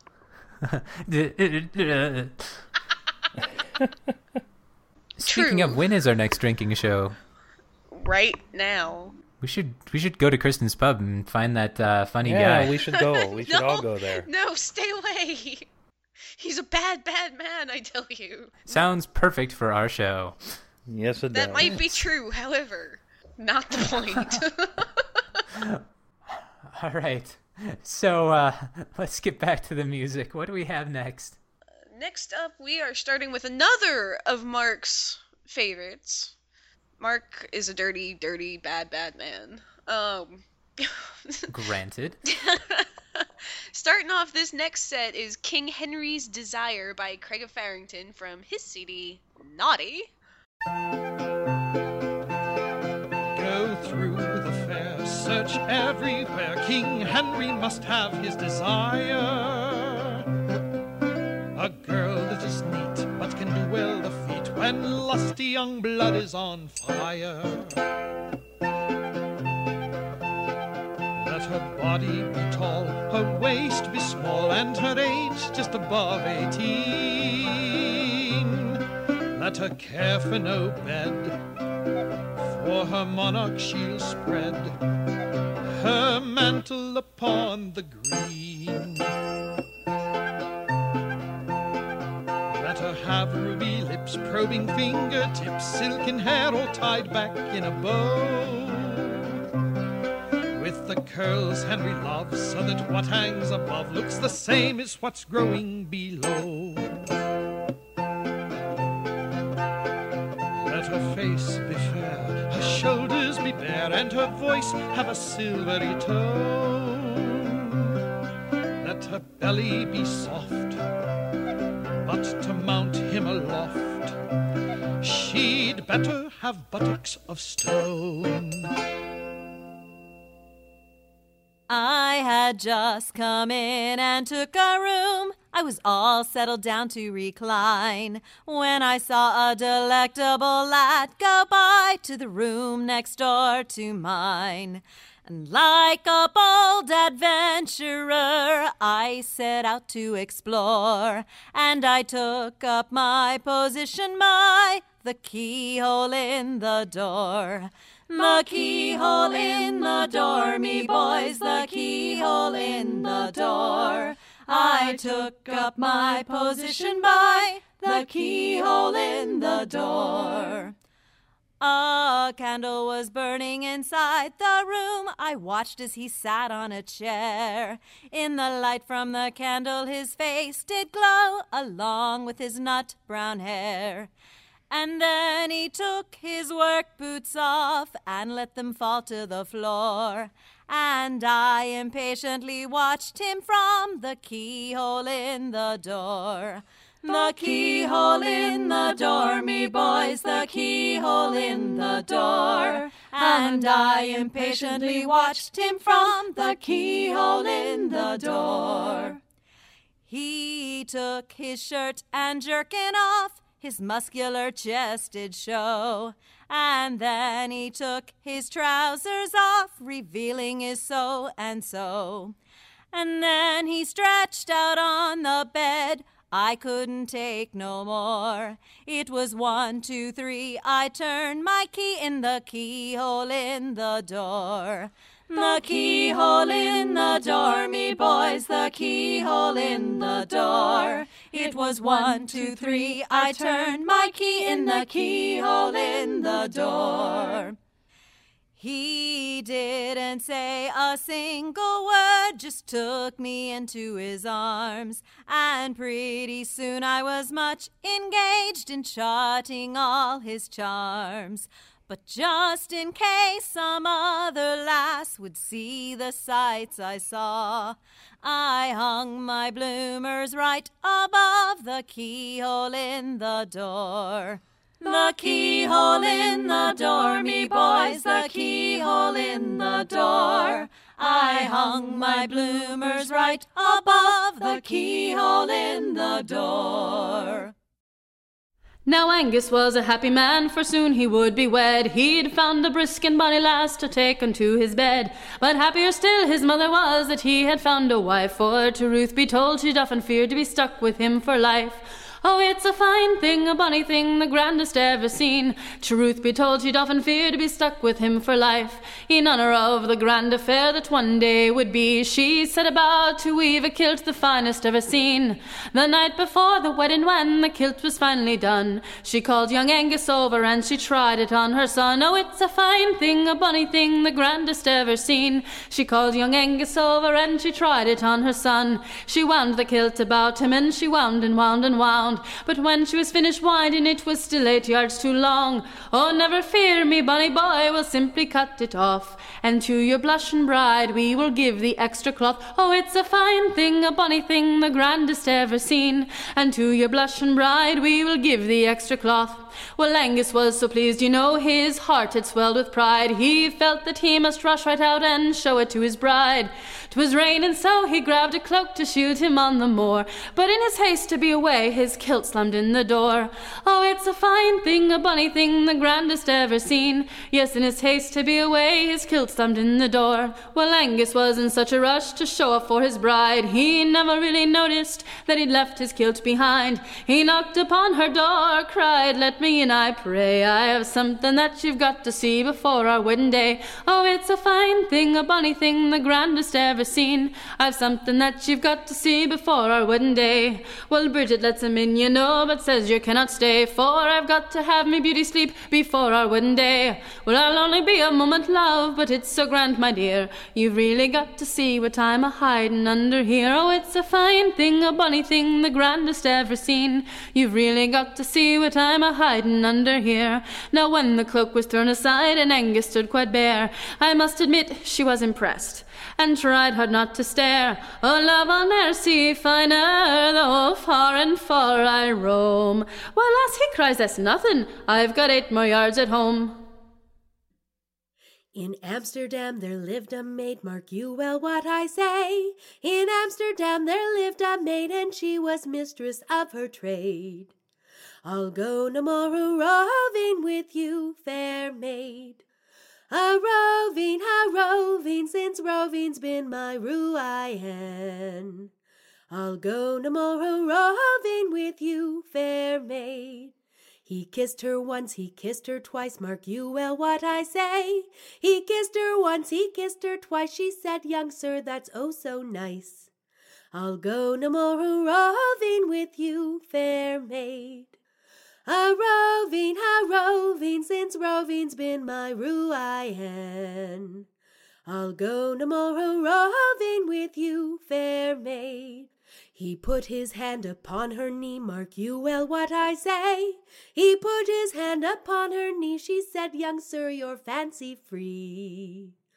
Speaking of, when is our next drinking show? Right now. We should go to Kristen's pub and find that funny guy. Yeah, we should go. We should all go there. No, stay away. He's a bad, bad man, I tell you. Sounds perfect for our show. Yes, it does. That might be true, however, not the point. All right. So let's get back to the music. What do we have next? Next up, we are starting with another of Mark's favorites. Mark is a dirty, dirty, bad, bad man. Granted. Starting off this next set is King Henry's Desire by Craig of Farrington from his CD, Naughty. Go through the fair, search everywhere. King Henry must have his desire. A girl that is neat, but can do well the feat when lusty young blood is on fire. Let her body be tall, her waist be small, and her age just above 18. Let her care for no bed, for her monarch she'll spread her mantle upon the green. Let her have ruby lips, probing fingertips, silken hair all tied back in a bow, with the curls Henry loves, so that what hangs above looks the same as what's growing below. Let her face be fair, her shoulders be bare, and her voice have a silvery tone. Let her belly be soft, but to mount him aloft, she'd better have buttocks of stone. I had just come in and took a room. I was all settled down to recline when I saw a delectable lad go by to the room next door to mine. And like a bold adventurer, I set out to explore, and I took up my position by the keyhole in the door. The keyhole in the door, me boys, the keyhole in the door. I took up my position by the keyhole in the door. A candle was burning inside the room. I watched as he sat on a chair. In the light from the candle his face did glow, along with his nut brown hair. And then he took his work boots off and let them fall to the floor. and I impatiently watched him from the keyhole in the door. The keyhole in the door, me boys, the keyhole in the door. And I impatiently watched him from the keyhole in the door. He took his shirt and jerkin off, his muscular chest did show. And then he took his trousers off, revealing his so and so. And then he stretched out on the bed, I couldn't take no more. It was 1, 2, 3, I turned my key in the keyhole in the door. The keyhole in the door, me boys, the keyhole in the door. It was 1, 2, 3, I turned my key in the keyhole in the door. He didn't say a single word, just took me into his arms. And pretty soon I was much engaged in charting all his charms. But just in case some other lass would see the sights I saw, I hung my bloomers right above the keyhole in the door. The keyhole in the door, me boys, the keyhole in the door. I hung my bloomers right above the keyhole in the door. Now Angus was a happy man, for soon he would be wed. He'd found a brisk and bonny lass to take unto his bed. But happier still his mother was that he had found a wife, for to Ruth be told she'd often feared to be stuck with him for life. Oh, it's a fine thing, a bonny thing, the grandest ever seen. Truth be told, she'd often feared to be stuck with him for life. In honour of the grand affair that one day would be, she set about to weave a kilt the finest ever seen. The night before the wedding, when the kilt was finally done, she called young Angus over and she tried it on her son. Oh, it's a fine thing, a bonny thing, the grandest ever seen. She called young Angus over and she tried it on her son. She wound the kilt about him and she wound and wound and wound. But when she was finished winding, it was still 8 yards too long. Oh, never fear me, bonny boy, we'll simply cut it off, and to your blushing bride we will give the extra cloth. Oh, it's a fine thing, a bonny thing, the grandest ever seen, and to your blushing bride we will give the extra cloth. Well, Angus was so pleased, you know, his heart had swelled with pride. He felt that he must rush right out and show it to his bride. 'Twas raining, so he grabbed a cloak to shoot him on the moor, but in his haste to be away, his kilt slammed in the door. Oh, it's a fine thing, a bonny thing, the grandest ever seen. Yes, in his haste to be away, his kilt slammed in the door. Well, Angus was in such a rush to show off for his bride, he never really noticed that he'd left his kilt behind. He knocked upon her door, cried, "Let me in, I pray. I have something that you've got to see before our wedding day." Oh, it's a fine thing, a bonny thing, the grandest ever seen. I've something that you've got to see before our wedding day. Well, Bridget lets him in, you know, but says you cannot stay, for I've got to have me beauty sleep before our wedding day. Well, I'll only be a moment, love, but it's so grand, my dear. You've really got to see what I'm a-hiding under here. Oh, it's a fine thing, a bonny thing, the grandest ever seen. You've really got to see what I'm a-hiding under here. Now when the cloak was thrown aside and Angus stood quite bare, I must admit she was impressed, and tried hard not to stare. Oh, love, I'll ne'er see finer, though far and far I roam. Well, lass, he cries, that's nothing, I've got 8 more yards at home. In Amsterdam there lived a maid, mark you well what I say. In Amsterdam there lived a maid, and she was mistress of her trade. I'll go no more a-roving with you, fair maid. A-roving, since roving's been my ruin. I'll go no more a-roving with you, fair maid. He kissed her once, he kissed her twice, mark you well what I say. He kissed her once, he kissed her twice, she said, "Young sir, that's oh so nice." I'll go no more a-roving with you, fair maid. A-roving, since roving's been my ruin. I'll go no more a-roving with you, fair maid. He put his hand upon her knee, mark you well what I say. He put his hand upon her knee, she said, "Young sir, you're fancy free."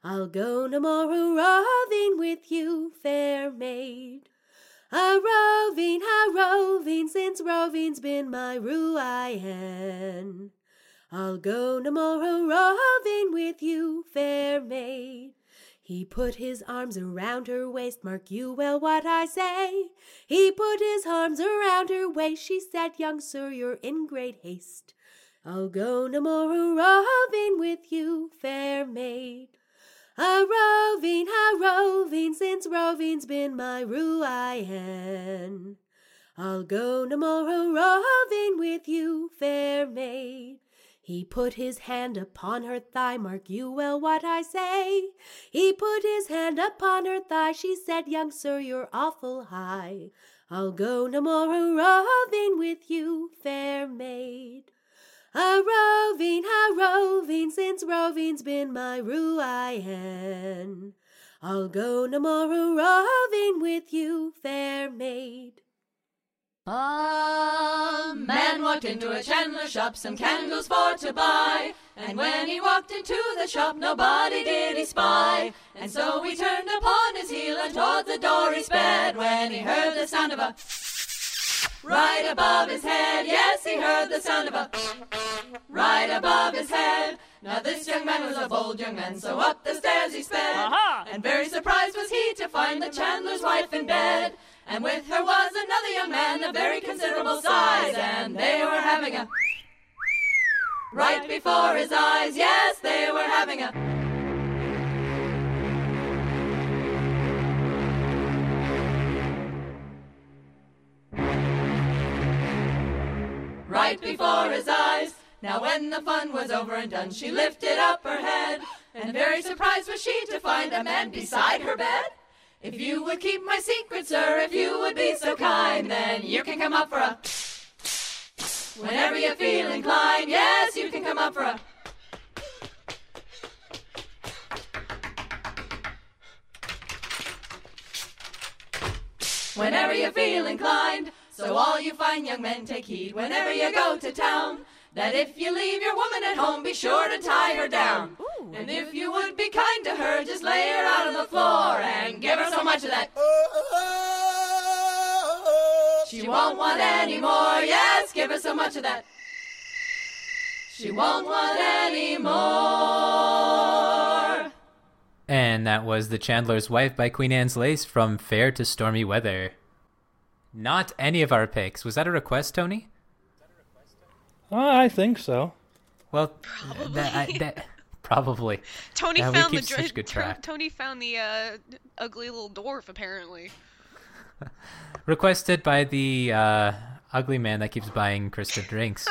I'll go no more a-roving with you, fair maid. A-roving, since roving's been my ruin. I'll go no more a-roving with you, fair maid. He put his arms around her waist, mark you well what I say. He put his arms around her waist, she said, young sir, you're in great haste. I'll go no more a-roving with you, fair maid. A-roving, since roving's been my ruin. I'll go no more a-roving with you, fair maid. He put his hand upon her thigh, mark you well what I say. He put his hand upon her thigh, she said, young sir, you're awful high. I'll go no more a-roving with you, fair maid. A-roving, since roving's been my ruin. I'll go no more a-roving with you, fair maid. A man walked into a chandler's shop, some candles for to buy. And when he walked into the shop, nobody did he spy. And so he turned upon his heel and toward the door he sped, when he heard the sound of a right above his head. Yes, he heard the sound of a right above his head. Now this young man was a bold young man, so up the stairs he sped. And very surprised was he to find the chandler's wife in bed. And with her was another young man of very considerable size, and they were having a right before his eyes. Yes, they were having a right before his eyes. Now when the fun was over and done, she lifted up her head, and very surprised was she to find a man beside her bed. If you would keep my secret, sir, if you would be so kind, then you can come up for a whenever you feel inclined. Yes, you can come up for a whenever you feel inclined. So all you fine young men take heed whenever you go to town, that if you leave your woman at home, be sure to tie her down. And if you would be kind to her, just lay her out on the floor and give her so much of that she won't want any more. Yes, give her so much of that she won't want any more. And that was The Chandler's Wife by Queen Anne's Lace from Fair to Stormy Weather. Not any of our picks. Was that a request, Tony? I think so. Well, probably. Tony we found keep such good track. Tony found the ugly little dwarf, apparently. Requested by the ugly man that keeps buying Krista drinks.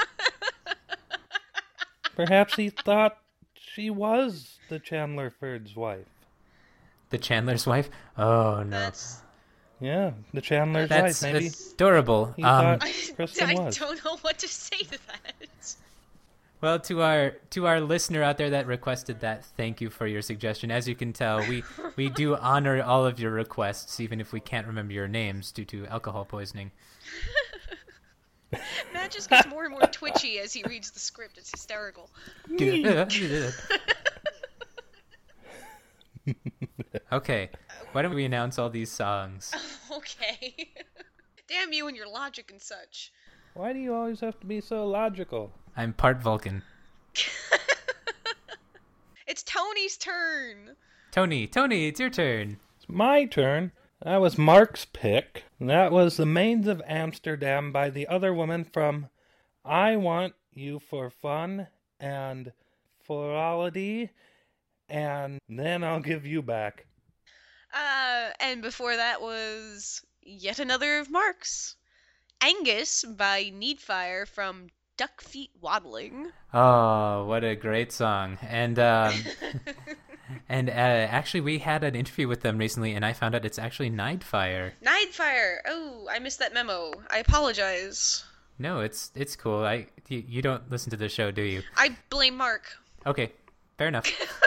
Perhaps he thought she was the Chandlerford's wife. The Chandler's wife? Oh, no. Yeah, the Chandler's wife, maybe. That's adorable. He thought Kristen was. I don't know what to say to that. Well, to our listener out there that requested that, thank you for your suggestion. As you can tell, we do honor all of your requests, even if we can't remember your names due to alcohol poisoning. Matt just gets more and more twitchy as he reads the script. It's hysterical. Okay, why don't we announce all these songs? Okay. Damn you and your logic and such. Why do you always have to be so logical? I'm part Vulcan. It's Tony's turn. Tony, it's your turn. It's my turn. That was Mark's pick. That was The Maids of Amsterdam by the other woman from I Want You for Fun and Forality, and Then I'll Give You Back. And before that was yet another of Mark's. Angus by Needfire from Duck Feet Waddling. Oh, what a great song. And actually we had an interview with them recently, and I found out it's actually Nightfire. Nightfire! Oh, I missed that memo. I apologize. No, it's cool. You don't listen to the show, do you? I blame Mark. Okay, fair enough.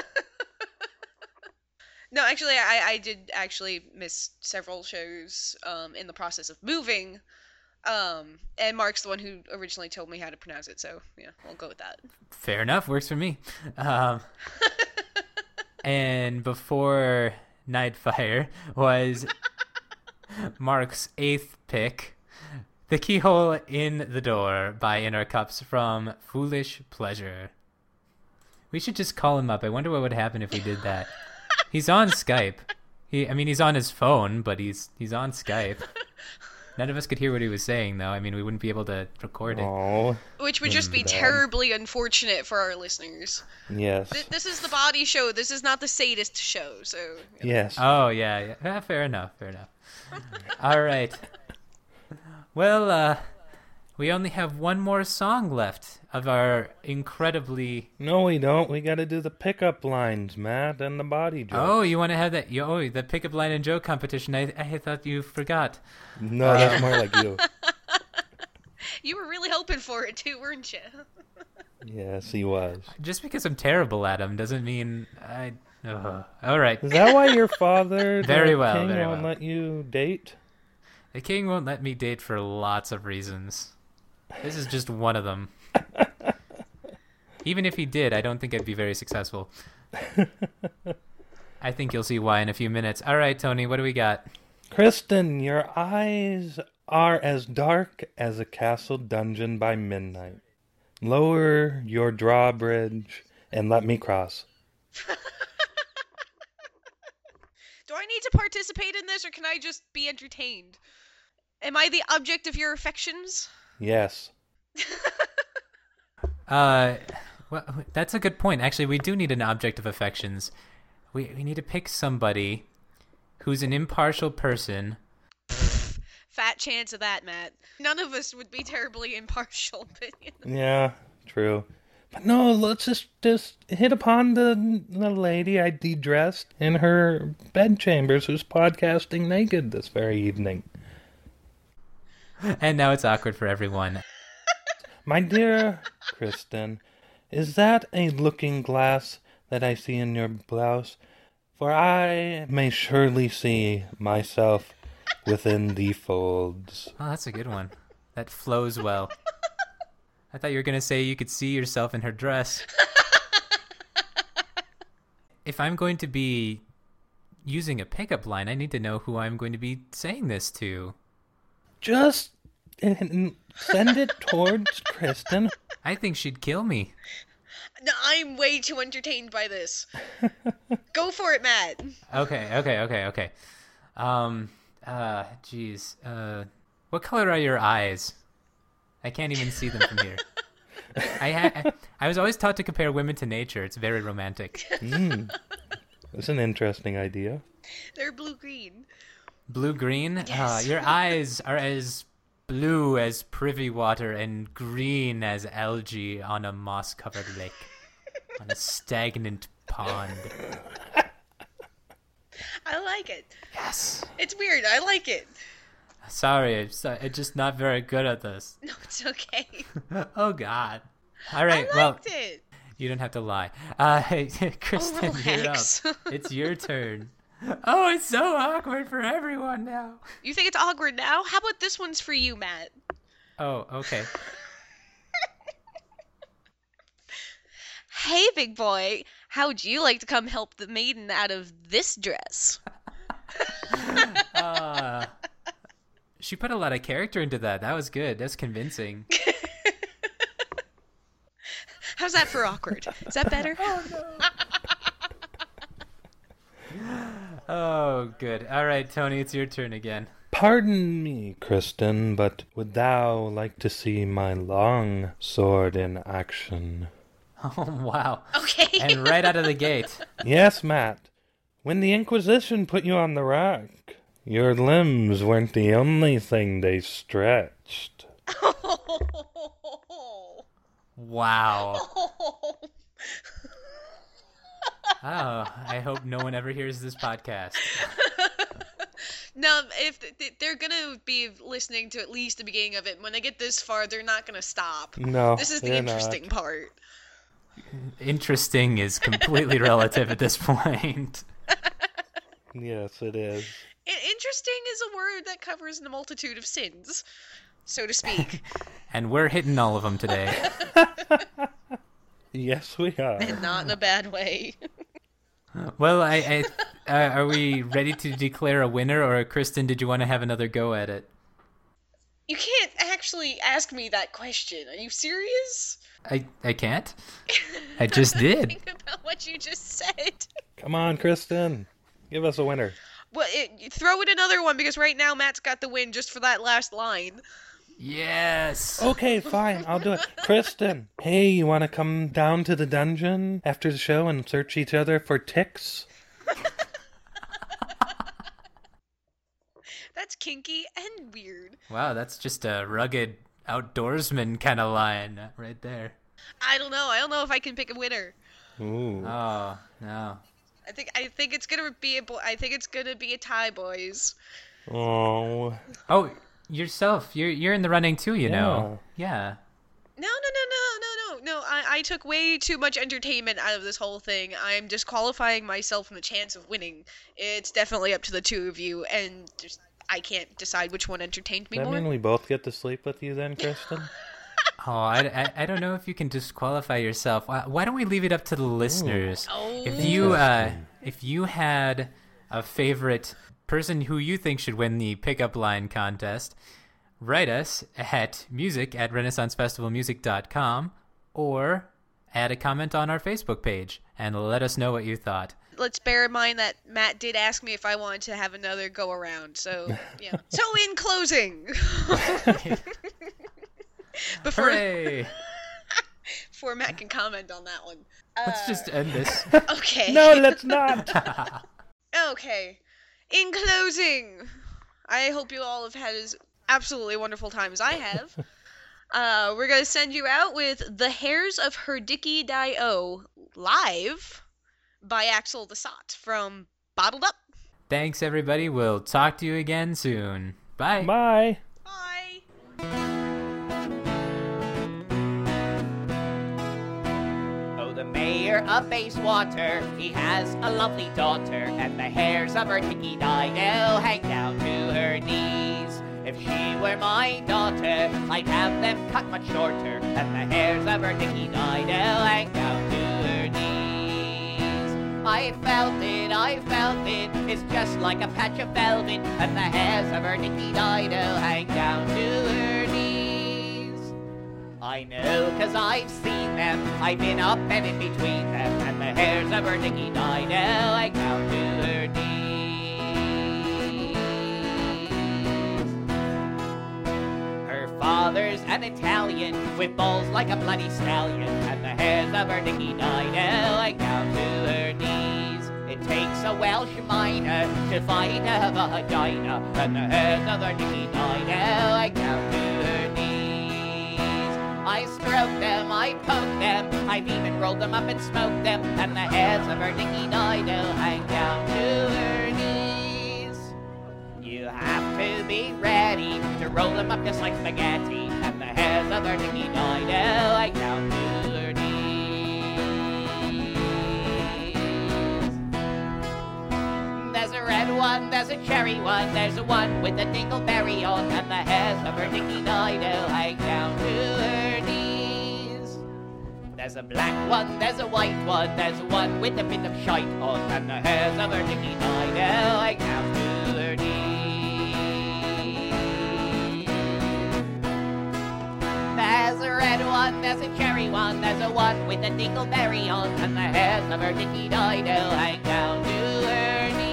No, actually, I did actually miss several shows in the process of moving. And Mark's the one who originally told me how to pronounce it, so yeah, we'll go with that. Fair enough, works for me. And before Nightfire was Mark's 8th pick, The Keyhole in the Door by Inner Cups from Foolish Pleasure. We should just call him up. I wonder what would happen if we did that. He's on Skype. He's on his phone, but he's on Skype. None of us could hear what he was saying, though. I mean, we wouldn't be able to record it. Which would just be terribly unfortunate for our listeners. Yes. This is the body show. This is not the sadist show, so... Yes. Oh, yeah. Fair enough. All right. Well, we only have one more song left of our incredibly... No, we don't. We got to do the pickup lines, Matt, and the body joke. Oh, you want to have that? The pickup line and joke competition. I thought you forgot. No, that's more like you. You were really hoping for it, too, weren't you? Yes, he was. Just because I'm terrible at them doesn't mean I... All right. Is that why your father, very the well, king, very won't well. let you date? The king won't let me date for lots of reasons. This is just one of them. Even if he did, I don't think I'd be very successful. I think you'll see why in a few minutes. All right, Tony, what do we got? Kristen, your eyes are as dark as a castle dungeon by midnight. Lower your drawbridge and let me cross. Do I need to participate in this, or can I just be entertained? Am I the object of your affections? Yes. Well, that's a good point. Actually, we do need an object of affections. We need to pick somebody who's an impartial person. Fat chance of that, Matt. None of us would be terribly impartial, but... Yeah, true. But no, let's just hit upon the lady I de-dressed in her bedchambers who's podcasting naked this very evening. And now it's awkward for everyone. My dear Kristen, is that a looking glass that I see in your blouse? For I may surely see myself within the folds. Oh, that's a good one. That flows well. I thought you were going to say you could see yourself in her dress. If I'm going to be using a pickup line, I need to know who I'm going to be saying this to. Just send it towards Kristen. I think she'd kill me. No, I'm way too entertained by this. Go for it, Matt. Okay. Geez. What color are your eyes? I can't even see them from here. I was always taught to compare women to nature. It's very romantic. That's an interesting idea. They're blue-green. Blue-green? Yes. Your eyes are as blue as privy water and green as algae on a moss-covered lake. On a stagnant pond. I like it. Yes. It's weird. I like it. Sorry, I'm just not very good at this. No, it's okay. Oh, God. All right, I liked it. You don't have to lie. Hey, Kristen, you're up. relax. It's your turn. Oh, it's so awkward for everyone now. You think it's awkward now? How about this one's for you, Matt? Oh, okay. Hey, big boy. How'd you like to come help the maiden out of this dress? She put a lot of character into that. That was good. That's convincing. How's that for awkward? Is that better? Oh, good. All right, Tony, it's your turn again. Pardon me, Kristen, but would thou like to see my long sword in action? Oh, wow. Okay. And right out of the gate. Yes, Matt. When the Inquisition put you on the rack, your limbs weren't the only thing they stretched. Wow. Oh, I hope no one ever hears this podcast. No, if they're gonna be listening to at least the beginning of it, when they get this far, they're not gonna stop. No, this is the they're interesting not. part. Interesting is completely relative at this point. Yes, it is. Interesting is a word that covers a multitude of sins, so to speak. And we're hitting all of them today. Yes, we are. And not in a bad way. Well, are we ready to declare a winner, or Kristen, did you want to have another go at it? You can't actually ask me that question. Are you serious? I can't. I just did. Think about what you just said. Come on, Kristen. Give us a winner. Well, throw in another one, because right now Matt's got the win just for that last line. Yes. Okay, fine. I'll do it. Kristen, hey, you want to come down to the dungeon after the show and search each other for ticks? That's kinky and weird. Wow, that's just a rugged outdoorsman kind of line right there. I don't know. I don't know if I can pick a winner. Ooh. Oh, no. I think it's gonna be a tie, boys. Oh. Oh, yourself. You're in the running too, you know. Yeah. No. I took way too much entertainment out of this whole thing. I'm disqualifying myself from the chance of winning. It's definitely up to the two of you, and just I can't decide which one entertained me Does that more. mean we both get to sleep with you then, Kristen? Oh, I don't know if you can disqualify yourself. Why don't we leave it up to the listeners? Oh. If you had a favorite person who you think should win the pickup line contest, write us at music@renaissancefestivalmusic.com or add a comment on our Facebook page and let us know what you thought. Let's bear in mind that Matt did ask me if I wanted to have another go around. So, yeah. So in closing, before Matt can comment on that one. Let's just end this. Okay. No, let's not. Okay. In closing, I hope you all have had as absolutely wonderful time as I have. We're going to send you out with The Hairs of Her Dicky Die-O live by Axel the Sot from Bottled Up. Thanks, everybody. We'll talk to you again soon. Bye. Bye. Bye. Oh, the mayor of Bayswater, he has a lovely daughter, and the hairs of her dicky die-o hang down to her knees. If she were my daughter, I'd have them cut much shorter, and the hairs of her dicky die-o hang down to her knees. I felt it, it's just like a patch of velvet, and the hairs of her dicky die-o hang down to her knees. I know, 'cause I've seen them, I've been up and in between them, and the hairs of her dicky die-o hang down to her knees. Her father's an Italian, with balls like a bloody stallion, and the hairs of her dicky die-o hang down to her knees. It takes a Welsh miner to find a vagina, and the hairs of her dicky die-o hang down to her knees. I stroked them, I poked them, I've even rolled them up and smoked them, and the hairs of her dicky die-o hang down to her knees. You have to be ready to roll them up just like spaghetti, and the hairs of her dicky die-o hang down to her knees. There's a red one, there's a cherry one, there's a one with a dingleberry on, and the hairs of her dicky die-o hang down to her knees. There's a black one, there's a white one, there's one with a bit of shite on, and the hairs of her dicky die-o hang down to her knees. There's a red one, there's a cherry one, there's a one with a dingleberry on, and the hairs of her dicky die-o hang down to her knees.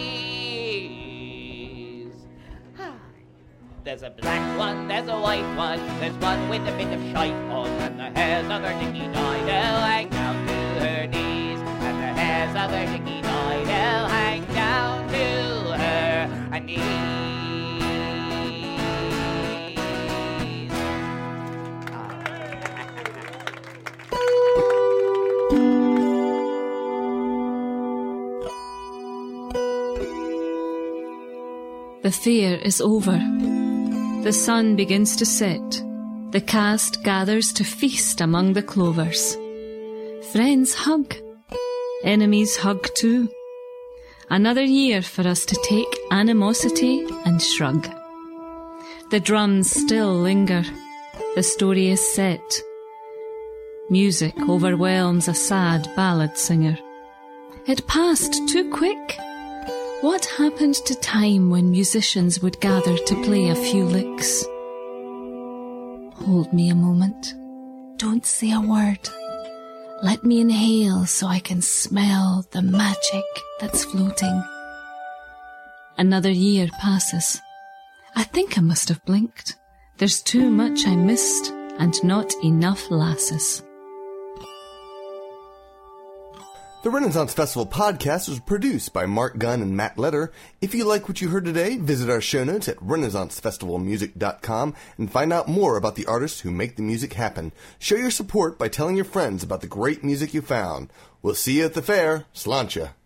There's a black one, there's a white one, there's one with a bit of shite on, and the hairs of her dicky die-o hang down to her knees, and the hairs of her dicky die-o hang down to her knees. The fair is over. The sun begins to set. The cast gathers to feast among the clovers. Friends hug. Enemies hug too. Another year for us to take animosity and shrug. The drums still linger. The story is set. Music overwhelms a sad ballad singer. It passed too quick. What happened to time when musicians would gather to play a few licks? Hold me a moment. Don't say a word. Let me inhale so I can smell the magic that's floating. Another year passes. I think I must have blinked. There's too much I missed and not enough lasses. The Renaissance Festival podcast was produced by Mark Gunn and Matt Letter. If you like what you heard today, visit our show notes at renaissancefestivalmusic.com and find out more about the artists who make the music happen. Show your support by telling your friends about the great music you found. We'll see you at the fair. Sláinte.